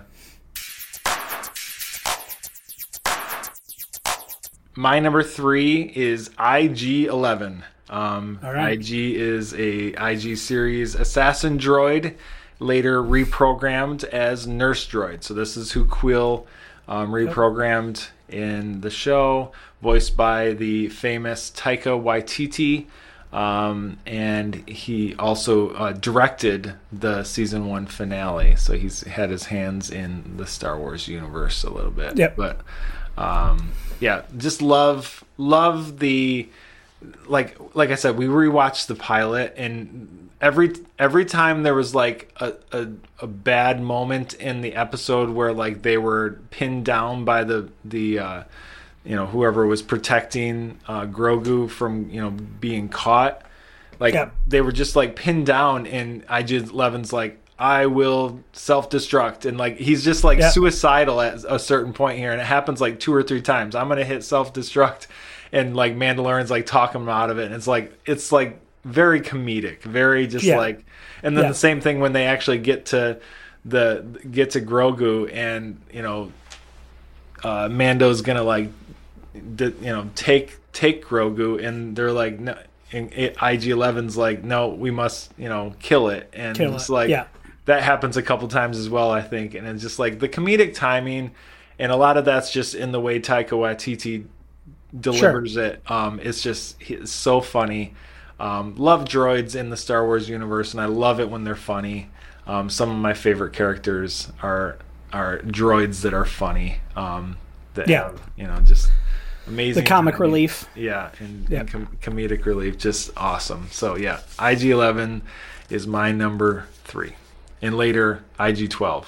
My number 3 is IG-11. Right. IG is a IG series assassin droid, later reprogrammed as Nurse Droid. So this is who Quill reprogrammed in the show, voiced by the famous Taika Waititi. And he also directed the season 1 finale, so he's had his hands in the Star Wars universe a little bit. Yep. But yeah, just love the like I said, we rewatched the pilot, and every time there was like a bad moment in the episode where like they were pinned down by the you know, whoever was protecting Grogu from, you know, being caught. Like, they were just, like, pinned down, and IG-11's like, I will self-destruct. And, like, he's just, like, suicidal at a certain point here, and it happens, like, 2 or 3 times. I'm going to hit self-destruct, and, like, Mandalorian's, like, talking him out of it. And it's, like, very comedic, very just, like... And then the same thing when they actually get to Grogu, and, you know, Mando's going to, like, you know, take Grogu, and they're like, no, and IG-11's like, no, we must, you know, kill it. And it's like, that happens a couple times as well, I think. And it's just like the comedic timing, and a lot of that's just in the way Taika Waititi delivers it. It's just, it's so funny. Love droids in the Star Wars universe, and I love it when they're funny. Some of my favorite characters are droids that are funny. That have, just amazing. The comic relief. Yeah, and comedic relief, just awesome. So yeah, IG-11 is my number 3. And later, IG-12.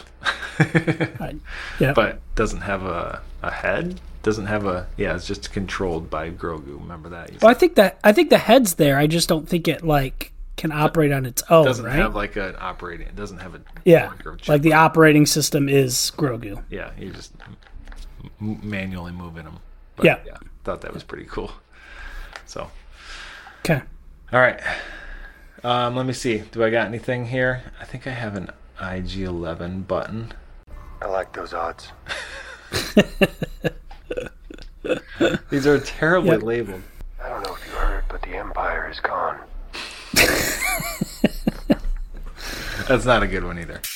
But doesn't have a head. Doesn't have it's just controlled by Grogu. Remember that? Well, I think the head's there. I just don't think it can operate on its own. Doesn't right? have an operating. It doesn't have a like the operating system is Grogu. Yeah, you're just manually moving them. But, thought that was pretty cool. So okay, all right. Let me see. Do I got anything here? I think I have an IG-11 button. I like those odds. These are terribly labeled. I don't know if you heard, but the Empire is gone. That's not a good one either.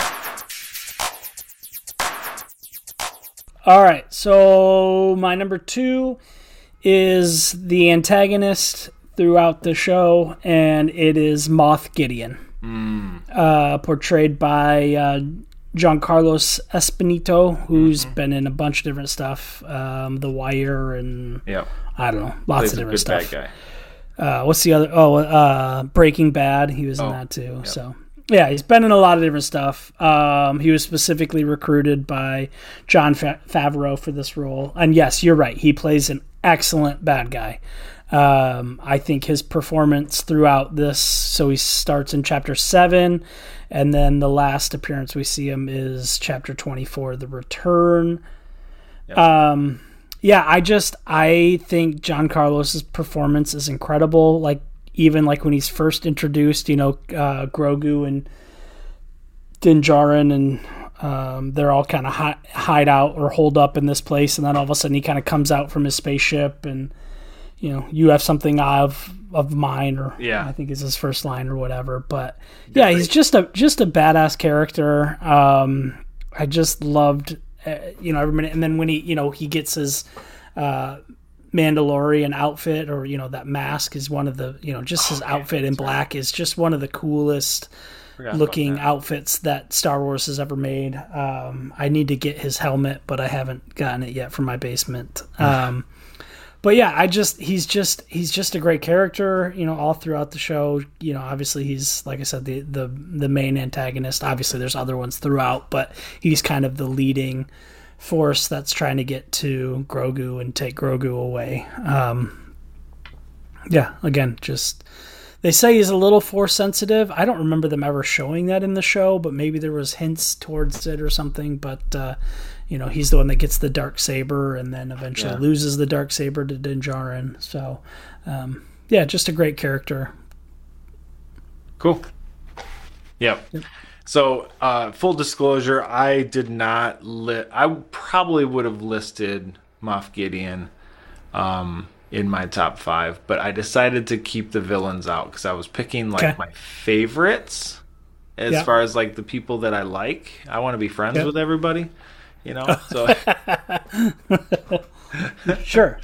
All right, so my number 2 is the antagonist throughout the show, and it is Moff Gideon, portrayed by Giancarlo Esposito, who's been in a bunch of different stuff, The Wire, and I don't know, lots of different stuff. Bad guy. What's the other? Breaking Bad. He was in that too. Yep. So yeah, he's been in a lot of different stuff. He was specifically recruited by Jon Favreau for this role, and yes, you're right. He plays an excellent bad guy. I think his performance throughout this, so he starts in chapter 7, and then the last appearance we see him is chapter 24, The Return. Yep. I think Giancarlo's performance is incredible. Even when he's first introduced, Grogu and Din Djarin, and they're all kind of hide out or hold up in this place, and then all of a sudden he kind of comes out from his spaceship and, you have something of mine, or I think is his first line or whatever. But he's just a badass character. I just loved, every minute. And then when he gets his Mandalorian outfit, or that mask is one of the just his outfit in black is just one of the coolest looking outfits that Star Wars has ever made. I need to get his helmet, but I haven't gotten it yet from my basement. But yeah, he's just a great character, all throughout the show. Obviously he's, like I said, the main antagonist. Obviously there's other ones throughout, but he's kind of the leading force that's trying to get to Grogu and take Grogu away. Again, just they say he's a little force sensitive. I don't remember them ever showing that in the show, but maybe there was hints towards it or something. But he's the one that gets the Darksaber and then eventually loses the Darksaber to Din Djarin. So just a great character. Cool. Yep. So, full disclosure, I did not I probably would have listed Moff Gideon in my top 5, but I decided to keep the villains out because I was picking my favorites as far as the people that I like. I want to be friends with everybody, So sure.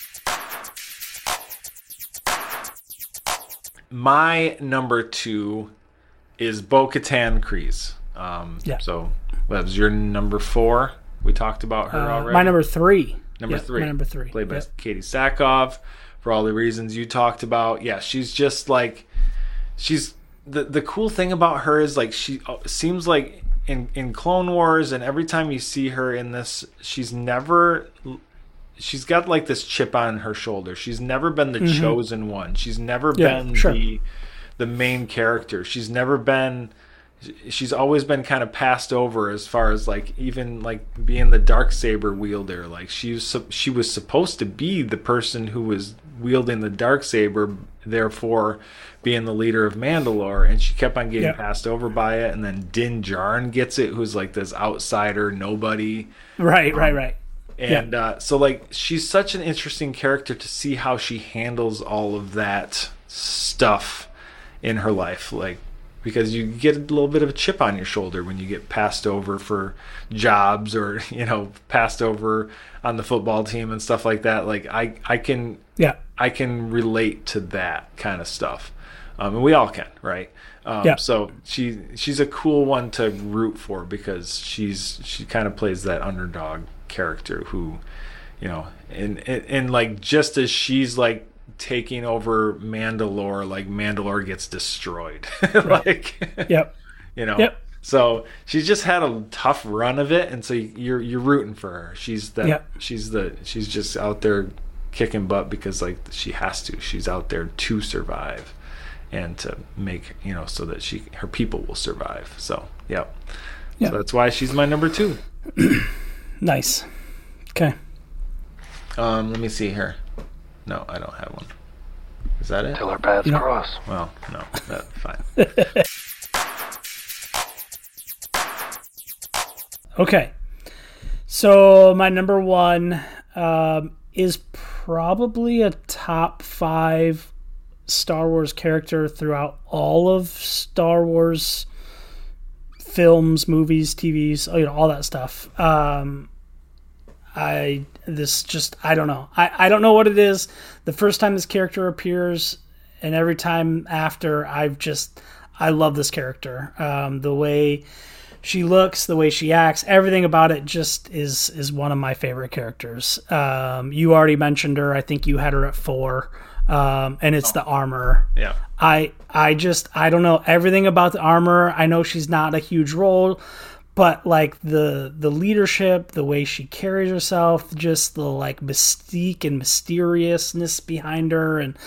My number 2 is Bo-Katan Kryze. So that was your number 4. We talked about her already. My number 3. My number 3. Played by Katie Sackhoff, for all the reasons you talked about. Yeah, she's just she's the cool thing about her is she seems like in Clone Wars, and every time you see her in this, she's got this chip on her shoulder. She's never been the chosen one. She's never been the main character. She's always been kind of passed over as far as even being the Darksaber wielder. She was supposed to be the person who was wielding the Darksaber, therefore being the leader of Mandalore, and she kept on getting passed over by it. And then Din Djarin gets it, who's this outsider nobody. Right. And so she's such an interesting character to see how she handles all of that stuff in her life, because you get a little bit of a chip on your shoulder when you get passed over for jobs, or passed over on the football team and stuff like that. I can I can relate to that kind of stuff, and we all can, right? So she's a cool one to root for because she kind of plays that underdog character who, you know, and like just as she's like taking over Mandalore, like Mandalore gets destroyed, like, you know. So she's just had a tough run of it, and so you're rooting for her. She's just out there kicking butt because like she has to. She's out there to survive and to make, you know, so that her people will survive. So so that's why she's my number 2. Nice. Okay. Let me see here. No, I don't have one. Is that it? Till our paths cross. Well, no, that's fine. Okay. So my number 1 is probably a top 5 Star Wars character throughout all of Star Wars films, movies, TVs, you know, all that stuff. I don't know. I don't know what it is. The first time this character appears and every time after, I love this character. The way she looks, the way she acts, everything about it just is one of my favorite characters. You already mentioned her. I think you had her at 4. And it's the armor. Yeah. I don't know everything about the armor. I know she's not a huge role, but like the leadership, the way she carries herself, just the like mystique and mysteriousness behind her. And,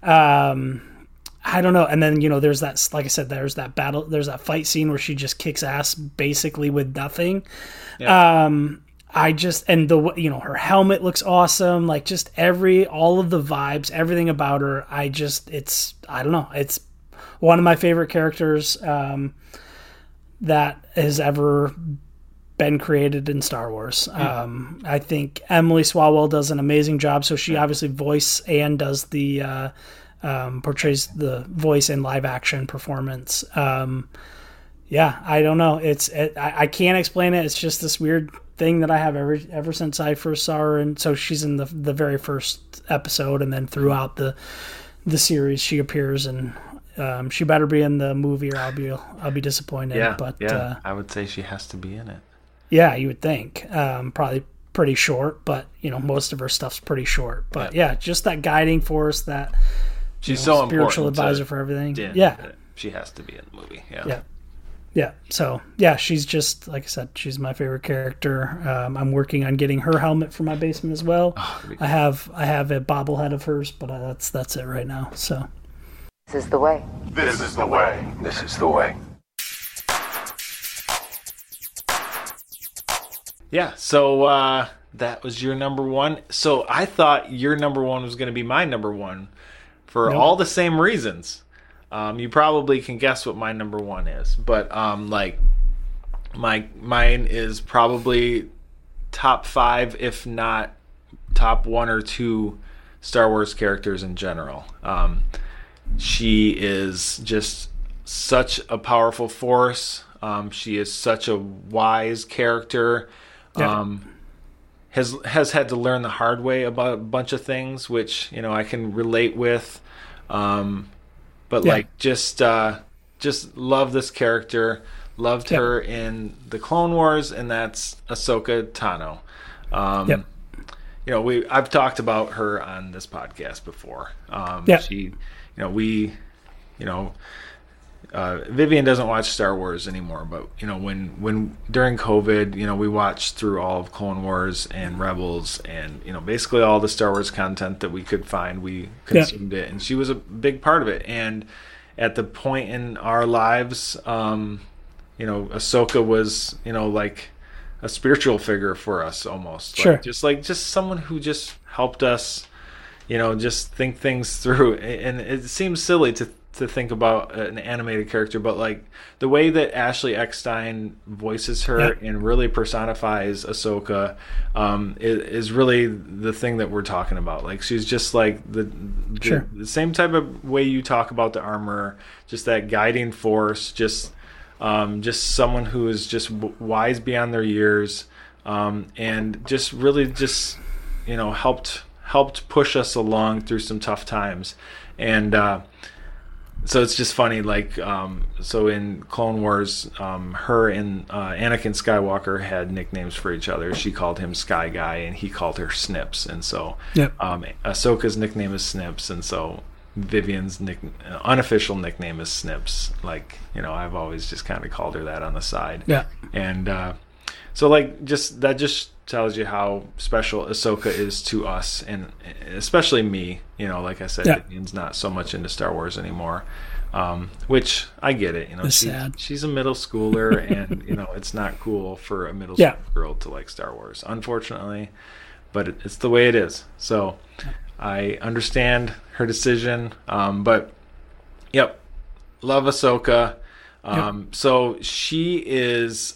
I don't know. And then, you know, there's that, like I said, there's that fight scene where she just kicks ass basically with nothing. Yeah. You know, her helmet looks awesome. Like just all of the vibes, everything about her. I don't know. It's one of my favorite characters, that has ever been created in Star Wars. I think Emily Swalwell does an amazing job. So she obviously voice and does the, portrays the voice in live action performance. I don't know. I can't explain it. It's just this weird thing that I have ever since I first saw her. And so she's in the very first episode, and then throughout the series she appears, and she better be in the movie or I'll be disappointed. I would say she has to be in it. Yeah, you would think. Probably pretty short, but you know, most of her stuff's pretty short. But just that guiding force, that she's so spiritual important advisor for everything. She has to be in the movie. So she's just, like I said, she's my favorite character. I'm working on getting her helmet for my basement as well. I have a bobblehead of hers, but that's it right now. So this is the way. This is the way. This is the way. Yeah, so that was your number 1. So I thought your number 1 was going to be my number 1 for all the same reasons. You probably can guess what my number 1 is, but like mine is probably top 5, if not top 1 or 2 Star Wars characters in general. She is just such a powerful force. She is such a wise character. Has had to learn the hard way about a bunch of things, which, you know, I can relate with. But like just love this character. Loved her in the Clone Wars, and that's Ahsoka Tano. You know, I've talked about her on this podcast before. She, Vivian doesn't watch Star Wars anymore, but you know, when during COVID, you know, we watched through all of Clone Wars and Rebels, and you know, basically all the Star Wars content that we could find, we consumed it, and she was a big part of it. And at the point in our lives, you know, Ahsoka was, you know, like a spiritual figure for us almost. Sure. Just someone who just helped us, you know, just think things through. And it seems silly to think about an animated character, but like the way that Ashley Eckstein voices her and really personifies Ahsoka is really the thing that we're talking about. Like she's just like the same type of way you talk about the armor, just that guiding force, just someone who is just wise beyond their years, and just really just, you know, helped helped push us along through some tough times. And so it's just funny, like, so in Clone Wars, her and Anakin Skywalker had nicknames for each other. She called him Sky Guy, and he called her Snips. And so Ahsoka's nickname is Snips, and so Vivian's unofficial nickname is Snips. Like, I've always just kind of called her that on the side. Yeah. And so, like, that just tells you how special Ahsoka is to us, and especially me. Like I said, Vivian's not so much into Star Wars anymore, which I get it. She's a middle schooler, and it's not cool for a middle school girl to like Star Wars, unfortunately. But it's the way it is. So I understand her decision. But yep, love Ahsoka. So she is.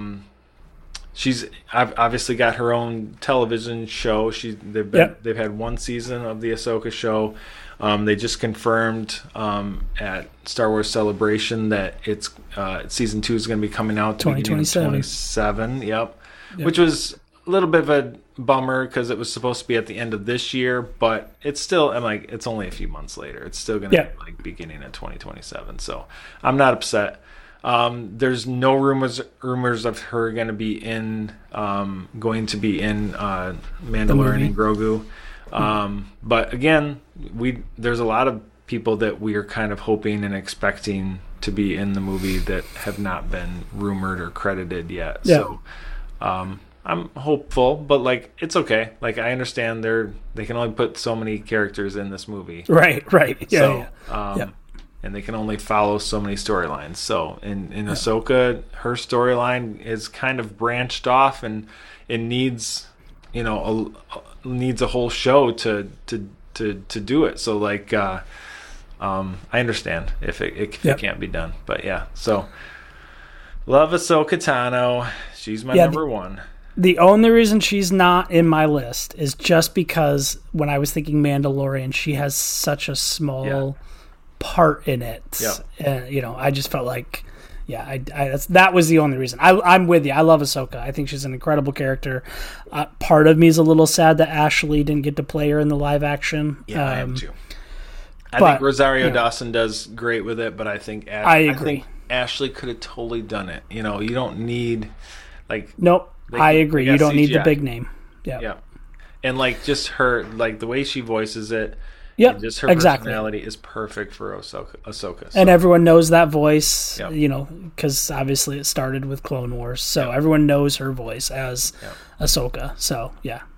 She's obviously got her own television show. They've had one season of the Ahsoka show. They just confirmed at Star Wars Celebration that it's season 2 is going to be coming out 2027. Yep, which was a little bit of a bummer because it was supposed to be at the end of this year, but it's still. I'm like, it's only a few months later. It's still going to be like beginning of 2027. So I'm not upset. There's no rumors of her going to be in Mandalorian and Grogu. But again, there's a lot of people that we are kind of hoping and expecting to be in the movie that have not been rumored or credited yet. Yeah. So, I'm hopeful, but like, it's okay. Like, I understand they can only put so many characters in this movie. Right. Yeah. So, and they can only follow so many storylines. So in Ahsoka, her storyline is kind of branched off, and it needs needs a whole show to do it. So like, I understand if it can't be done, but yeah. So love Ahsoka Tano. She's my number one. The only reason she's not in my list is just because when I was thinking Mandalorian, she has such a small part in it. And I just felt like, that was the only reason. I'm with you. I love Ahsoka. I think she's an incredible character. Part of me is a little sad that Ashley didn't get to play her in the live action. I am too. I think Rosario Dawson does great with it, but I think I agree. I think Ashley could have totally done it. You don't need Nope. I agree. You don't need the big name. Yeah. And like, just her, like, the way she voices it. Yep, just her personality is perfect for Ahsoka. So. And everyone knows that voice, because obviously it started with Clone Wars, so everyone knows her voice as Ahsoka. So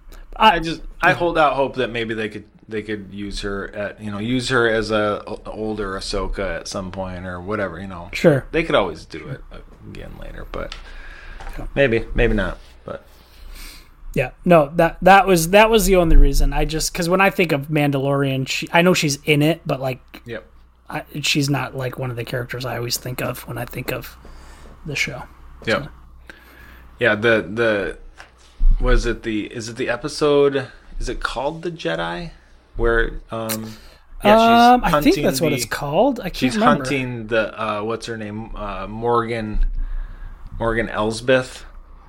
I hold out hope that maybe they could use her as a older Ahsoka at some point or whatever. Sure, they could always do it again later, but maybe not. But yeah, no, that was the only reason. Because when I think of Mandalorian, I know she's in it, but like, she's not like one of the characters I always think of when I think of the show. Yeah, so. Yeah. Is it the episode? Is it called The Jedi? Where she's I think that's what it's called. I can't remember. She's hunting the what's her name? Morgan Elsbeth.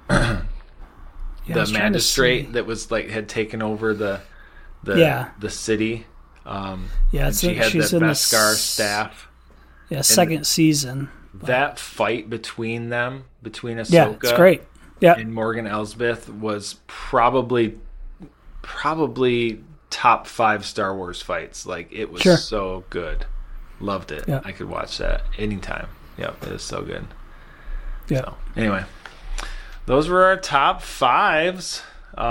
The magistrate that was like had taken over the city. She had the Beskar staff. Yeah, second season. That fight between Ahsoka, it's great. Yeah, and Morgan Elsbeth was probably top 5 Star Wars fights. Like, it was so good. Loved it. Yeah. I could watch that anytime. Yep, it is so good. Yeah. So, anyway. Those were our top 5s.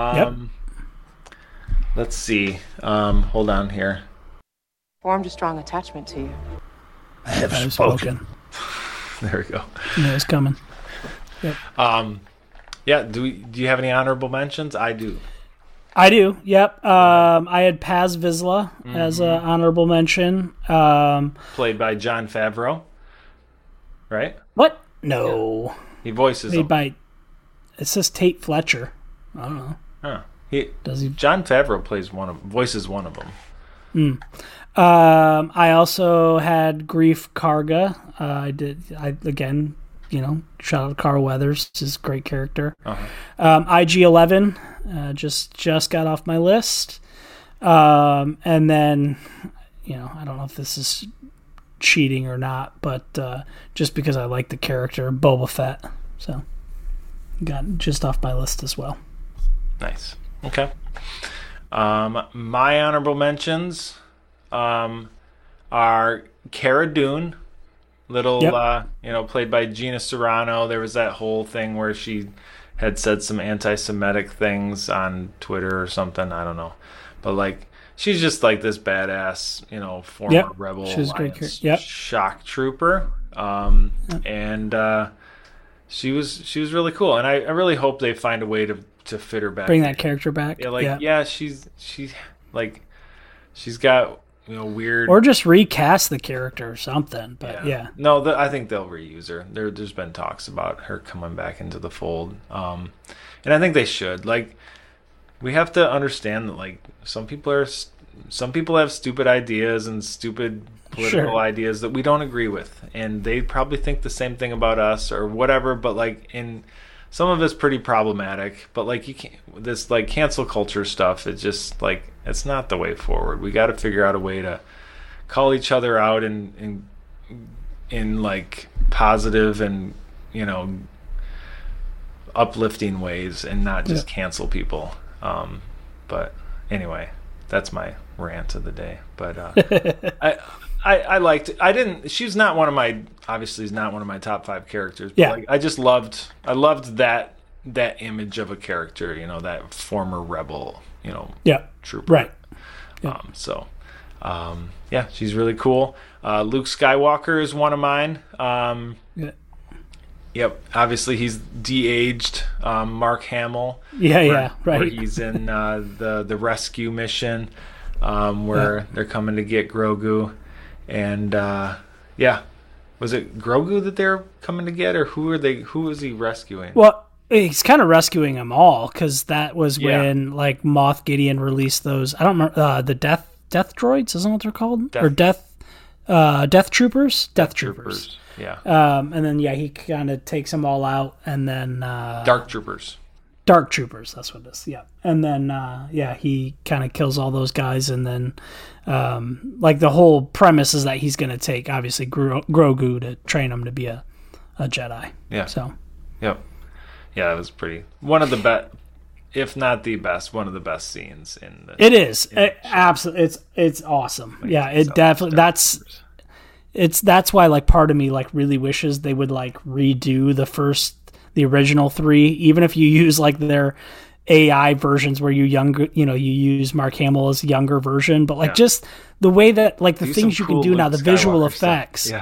Let's see. Hold on here. Formed a strong attachment to you. I have spoken. There we go. Yeah, it's coming. Yep. Do you have any honorable mentions? I do. Yep. I had Paz Vizsla as an honorable mention. Played by Jon Favreau. Right? What? No. Yeah. He voices him. It says Tate Fletcher. I don't know. Huh. Jon Favreau voices one of them. I also had Grief Karga. Again, shout out Carl Weathers. He's a great character. IG-11 just got off my list. And then, I don't know if this is cheating or not, but just because I like the character, Boba Fett. So, got just off my list as well. Nice. Okay. My honorable mentions are Cara Dune, played by Gina Carano. There was that whole thing where she had said some anti-Semitic things on Twitter or something. I don't know. But, she's just, this badass, former Rebel Alliance shock trooper. And she was really cool. And I really hope they find a way to fit her back. Bring that character back. She's got weird, or just recast the character or something. But no, I think they'll reuse her. There's been talks about her coming back into the fold, and I think they should. We have to understand that some people have stupid ideas and stupid political ideas that we don't agree with, and they probably think the same thing about us or whatever. But in some of it's pretty problematic, but you can't, this cancel culture stuff, it's just it's not the way forward. We got to figure out a way to call each other out in positive and uplifting ways, and not just cancel people. But anyway, that's my rant of the day. But I liked it. She's not one of my, obviously is not one of my top 5 characters, but I loved that image of a character, that former rebel, trooper. Right. She's really cool. Luke Skywalker is one of mine. Yep, obviously he's de-aged Mark Hamill. Right. Where he's in the rescue mission where they're coming to get Grogu. And was it Grogu that they're coming to get, or who is he rescuing? Well, he's kind of rescuing them all, because that was when Moff Gideon released those. I don't remember the death droids, isn't what they're called, or death troopers. Death troopers. Yeah. And then he kind of takes them all out, and then Dark Troopers. Dark Troopers, that's what it is. Yeah. And then he kind of kills all those guys, and then the whole premise is that he's going to take obviously Grogu to train him to be a Jedi. Yeah. So. Yep. Yeah, it was one of the best, if not the best, one of the best scenes in the. It is absolutely. It's awesome. It definitely. That's why part of me really wishes they would redo the original 3, even if you use their AI versions where you use Mark Hamill as a younger version, but just the way that the things you can do now, the visual effects. Because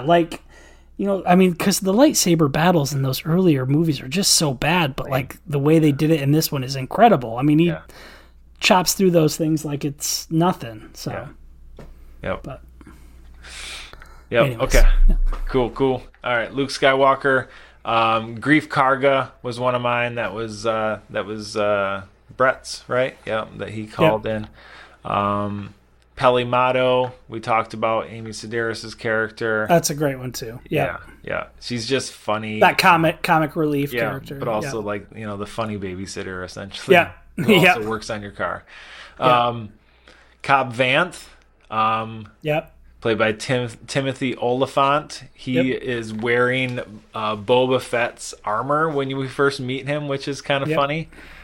the lightsaber battles in those earlier movies are just so bad, but the way they did it in this one is incredible. I mean, he chops through those things like it's nothing. So, But. Yep. Anyways. Okay. Cool. All right. Luke Skywalker. Grief Karga was one of mine. That was Brett's, right? Yeah, that he called in. Peli Motto, we talked about Amy Sedaris' character. That's a great one too. Yeah. She's just funny. That comic relief character. But also the funny babysitter essentially. Yeah. Who also works on your car. Cobb Vanth. Played by Timothy Olyphant. He is wearing Boba Fett's armor when we first meet him, which is kind of funny.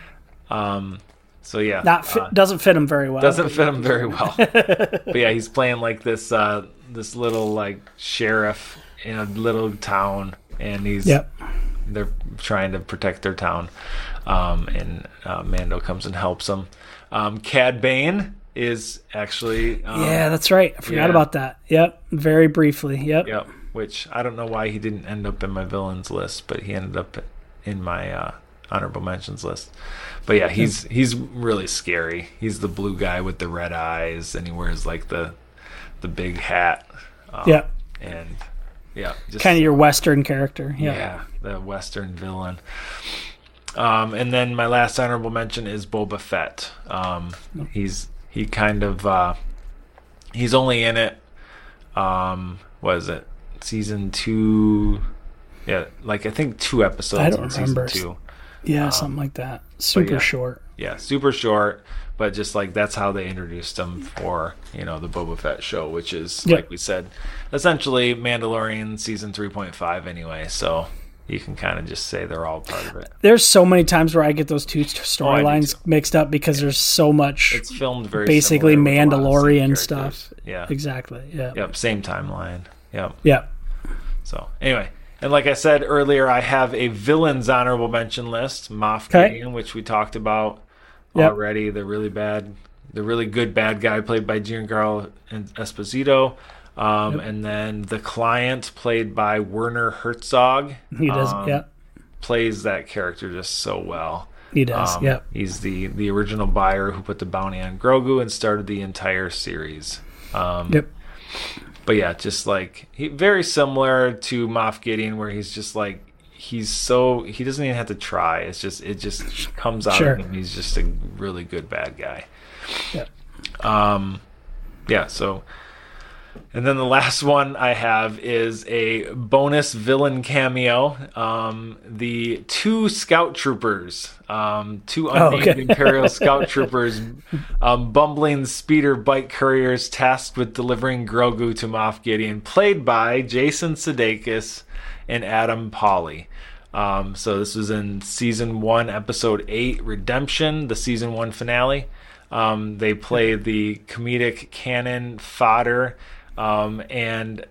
Doesn't fit him very well. Doesn't fit him very well. But he's playing this little sheriff in a little town, and they're trying to protect their town. And Mando comes and helps them. Cad Bane is actually that's right. I forgot about that. Yep, very briefly. Yep. Which I don't know why he didn't end up in my villains list, but he ended up in my honorable mentions list. But he's really scary. He's the blue guy with the red eyes, and he wears the big hat. And just kind of your Western character. The Western villain. And then my last honorable mention is Boba Fett. He kind of he's only in it what is it, season 2? I think 2 episodes in season 2. Yeah, something like that. Super short. Yeah, super short, but just like that's how they introduced him for, the Boba Fett show, which is, like we said, essentially Mandalorian season 3.5 anyway, so you can kind of just say they're all part of it. There's so many times where I get those two storylines mixed up because there's so much. It's filmed very basically Mandalorian stuff. Yeah, exactly. Yeah. Yep. Same timeline. Yep. Yeah. So anyway, and like I said earlier, I have a villains honorable mention list. Moff Gideon, which we talked about already. The really good bad guy played by Giancarlo Esposito. And then the client played by Werner Herzog. He does, plays that character just so well. He does, He's the original buyer who put the bounty on Grogu and started the entire series. But yeah, just like very similar to Moff Gideon, where he's just like he doesn't even have to try. It just comes out of him. He's just a really good bad guy. So. And then the last one I have is a bonus villain cameo. The two scout troopers, two unnamed Imperial scout troopers, bumbling speeder bike couriers tasked with delivering Grogu to Moff Gideon, played by Jason Sudeikis and Adam Pally. So this was in Season 1, Episode 8, Redemption, the Season 1 finale. They played the comedic cannon fodder. And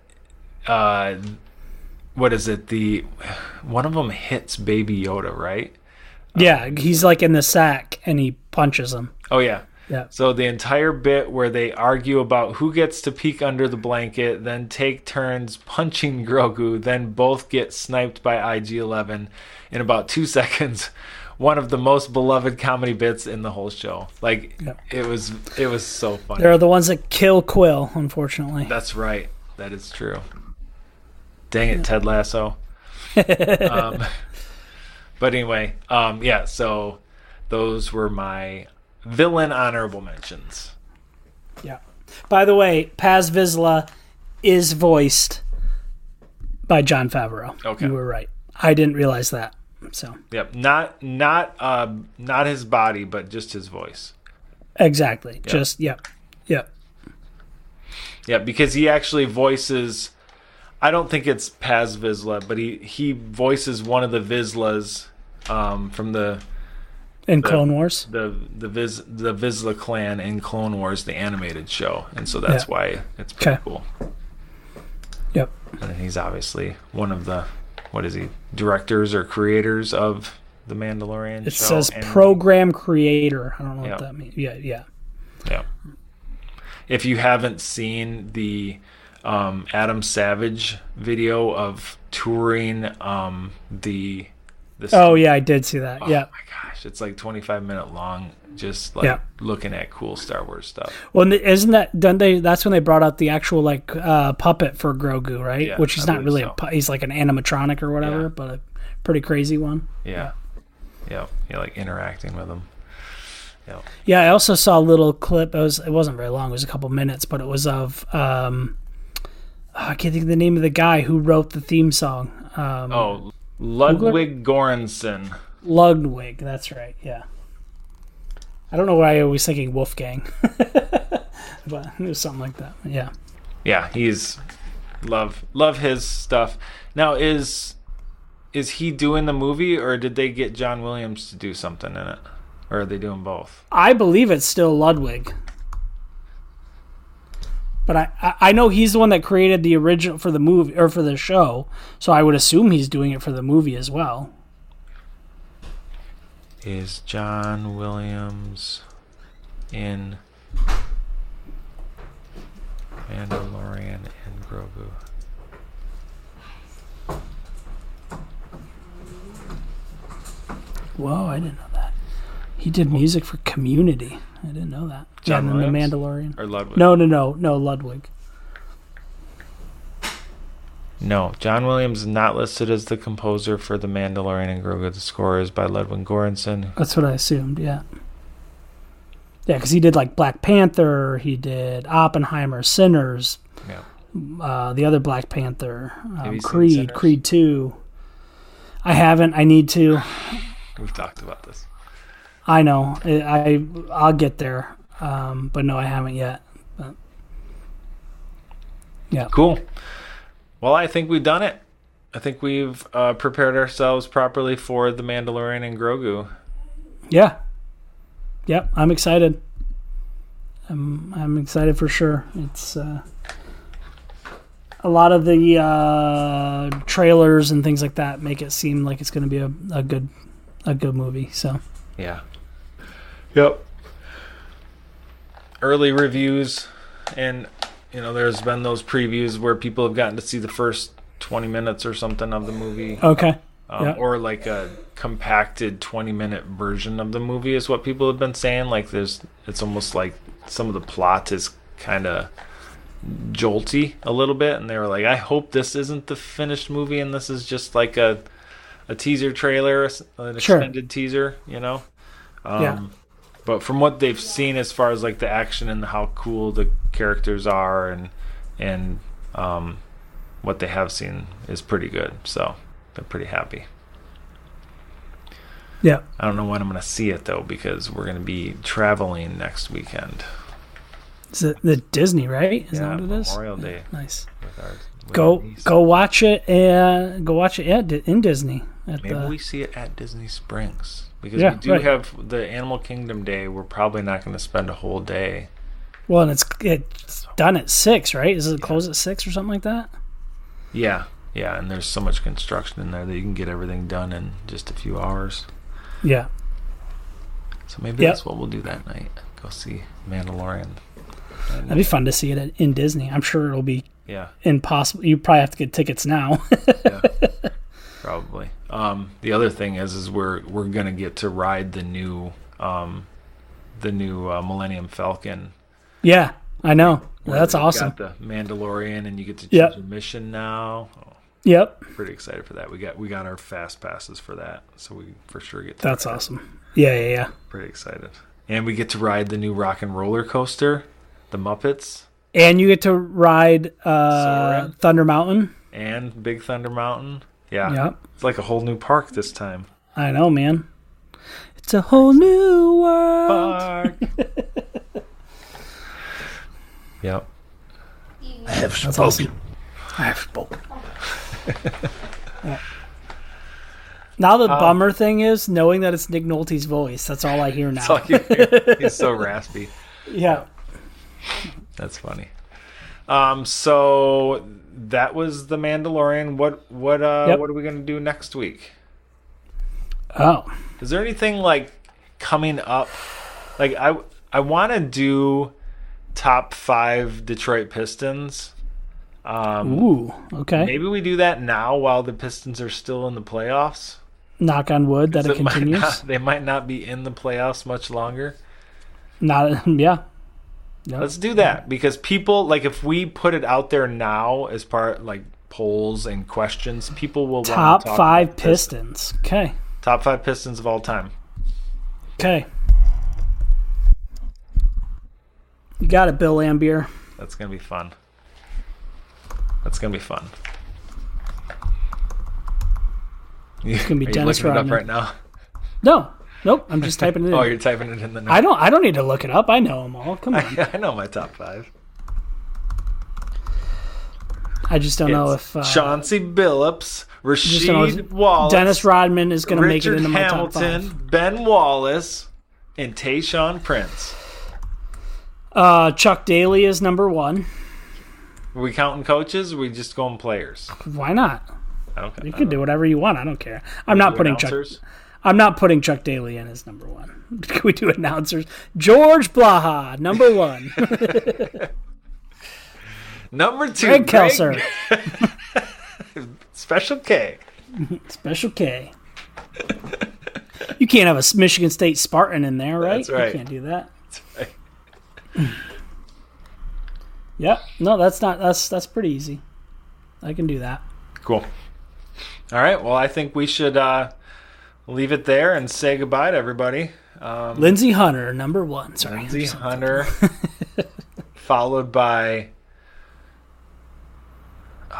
what is it? One of them hits Baby Yoda, right? Yeah, he's like in the sack and he punches him. Oh yeah. Yeah. So the entire bit where they argue about who gets to peek under the blanket, then take turns punching Grogu, then both get sniped by IG-11 in about 2 seconds. One of the most beloved comedy bits in the whole show. It was so funny. They're the ones that kill Quill, unfortunately. That's right. That is true. Dang it, Ted Lasso. But anyway, so those were my villain honorable mentions. Yeah. By the way, Paz Vizsla is voiced by Jon Favreau. Okay. You were right. I didn't realize that. So yep, not his body, but just his voice. Exactly. Yep. Just Yeah, because he actually voices. I don't think it's Paz Vizsla, but he voices one of the Vizslas from the Clone Wars. The Vizsla clan in Clone Wars, the animated show, and so that's why it's pretty cool. Yep. And he's obviously one of the. What is he? Directors or creators of The Mandalorian? It says program creator. I don't know what that means. Yeah. If you haven't seen the Adam Savage video of touring the I did see that. Oh my gosh, it's like 25-minute long. Just like looking at cool Star Wars stuff. Well, isn't that that's when they brought out the actual puppet for Grogu, right? Yeah, which he's not really he's like an animatronic or whatever, but a pretty crazy one. Yeah, like interacting with him. Yeah. Yeah, I also saw a little clip. It wasn't very long. It was a couple minutes, but it was of I can't think of the name of the guy who wrote the theme song. Ludwig Göransson. Ludwig, that's right. Yeah. I don't know why I was thinking Wolfgang, but it was something like that. Yeah. Yeah, he's love his stuff. Now, is he doing the movie, or did they get John Williams to do something in it, or are they doing both? I believe it's still Ludwig, but I know he's the one that created the original for the movie or for the show, so I would assume he's doing it for the movie as well. Is John Williams in Mandalorian and Grogu? Whoa, I didn't know that. He did music for Community. I didn't know that. John Williams? The Mandalorian. Or Ludwig? No, Ludwig. No, John Williams is not listed as the composer for The Mandalorian and Grogu. The score is by Ludwig Göransson. That's what I assumed, yeah. Yeah, because he did like Black Panther, he did Oppenheimer, Sinners, the other Black Panther, Creed 2. I haven't. I need to. We've talked about this. I know. I'll get there. But no, I haven't yet. But, yeah. Cool. Well, I think we've done it. I think we've prepared ourselves properly for The Mandalorian and Grogu. Yeah. Yep, I'm excited. I'm excited for sure. It's a lot of the trailers and things like that make it seem like it's going to be a good movie. So yeah. Yep. Early reviews, and there's been those previews where people have gotten to see the first 20 minutes or something of the movie. Okay. Or like a compacted 20-minute version of the movie is what people have been saying. Like it's almost like some of the plot is kind of jolty a little bit, and they were like, I hope this isn't the finished movie and this is just like a teaser trailer, an extended teaser, yeah. But from what they've seen as far as like the action and how cool the characters are and what they have seen is pretty good. So they're pretty happy. Yeah. I don't know when I'm going to see it though, because we're going to be traveling next weekend. Is it the Disney, right? Is that what it is? Memorial Day. Nice. With Go watch it in Disney. Maybe we see it at Disney Springs. Because we do have the Animal Kingdom Day. We're probably not going to spend a whole day. Well, and it's done at 6, right? Is it closed at 6 or something like that? Yeah. Yeah, and there's so much construction in there that you can get everything done in just a few hours. Yeah. So maybe that's what we'll do that night. Go see Mandalorian. That'd be fun to see it in Disney. I'm sure it'll be impossible. You probably have to get tickets now. Yeah. Probably. The other thing is we're gonna get to ride the new Millennium Falcon. Yeah, I know. That's awesome. Got the Mandalorian, and you get to choose your mission now. Yep. Pretty excited for that. We got our fast passes for that, so we for sure get to. That's awesome. Yeah. Pretty excited, and we get to ride the new Rock and Roller Coaster, the Muppets, and you get to ride Thunder Mountain and Big Thunder Mountain. Yeah. Yep. It's like a whole new park this time. I know, man. It's a whole new world. Park. Yep. I have spoken. Awesome. I have spoken. Now the bummer thing is knowing that it's Nick Nolte's voice. That's all I hear now. That's all you hear. He's so raspy. Yeah. That's funny. So that was The Mandalorian. What are we going to do next week? Oh. Is there anything like coming up? Like I want to do top 5 Detroit Pistons. Ooh, okay. Maybe we do that now while the Pistons are still in the playoffs. Knock on wood that it continues. They might not be in the playoffs much longer. Yeah. Yep. Let's do that, because people, like, if we put it out there now as part, like, polls and questions, people will top want to talk 5 about Pistons. Okay. Top 5 Pistons of all time. Okay. You got it, Bill Lambier. That's going to be fun. It's going to be fun. It's going to be Dennis Rodman. Rodman. It up right now? Nope. I'm just typing it in. Oh, you're typing it in the notes. I don't need to look it up. I know them all. Come on. I know my top 5. I just don't know if Chauncey Billups, Rasheed Wallace, Dennis Rodman is going to make it into my top 5. Hamilton, Ben Wallace, and Tayshaun Prince. Chuck Daly is number 1. Are we counting coaches, or are we just going players? Why not? Okay. You can do whatever you want. I don't care. I'm not putting Chuck Daly in as number 1. Can we do announcers? George Blaha, number 1. Number 2, Greg Kelser. Special K. Special K. You can't have a Michigan State Spartan in there, right? That's right. You can't do that. That's right. Yep. No, that's pretty easy. I can do that. Cool. All right. Well, I think we should leave it there and say goodbye to everybody. Lindsey Hunter, number 1. Sorry. Lindsey Hunter, followed by...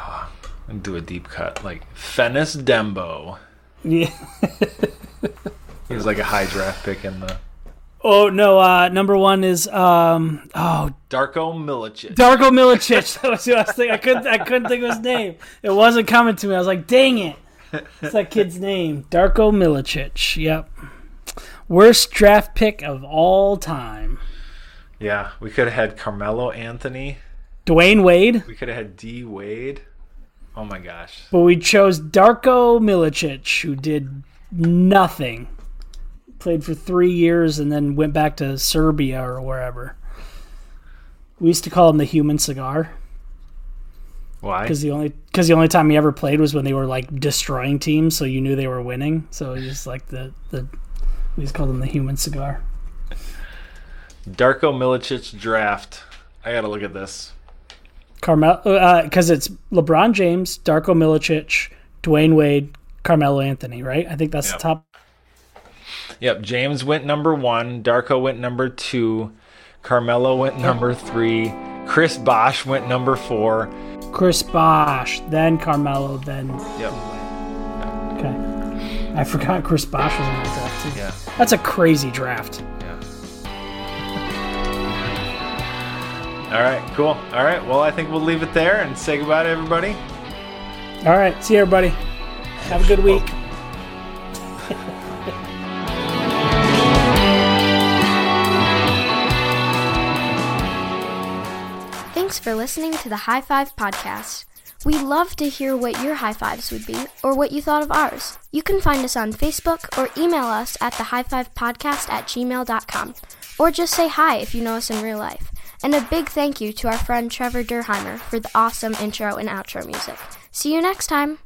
and do a deep cut, like Fennis Dembo. Yeah. He was like a high draft pick in the... Oh, no, number 1 is... Darko Milicic. Darko Milicic. That was who I was thinking. I couldn't think of his name. It wasn't coming to me. I was like, dang it. What's that kid's name? Darko Milicic. Yep. Worst draft pick of all time. Yeah, we could have had Carmelo Anthony. Dwayne Wade. We could have had D. Wade. Oh, my gosh. But we chose Darko Milicic, who did nothing. Played for 3 years and then went back to Serbia or wherever. We used to call him the human cigar. Why? Because the only time he ever played was when they were like destroying teams, so you knew they were winning. So he was like we just called him the human cigar. Darko Milicic draft. I gotta look at this. Because it's LeBron James, Darko Milicic, Dwayne Wade, Carmelo Anthony, right? I think that's the top. Yep, James went number 1, Darko went number 2, Carmelo went number 3, Chris Bosh went number 4. Chris Bosh, then Carmelo, then... Yep. Okay. I forgot Chris Bosh was in that draft, too. Yeah. That's a crazy draft. Yeah. All right, cool. All right, well, I think we'll leave it there and say goodbye to everybody. All right, see you, everybody. Have a good week. Thanks for listening to the High Five Podcast. We love to hear what your high fives would be or what you thought of ours. You can find us on Facebook or email us at thehighfivepodcast@gmail.com. Or just say hi if you know us in real life. And a big thank you to our friend Trevor Durheimer for the awesome intro and outro music. See you next time.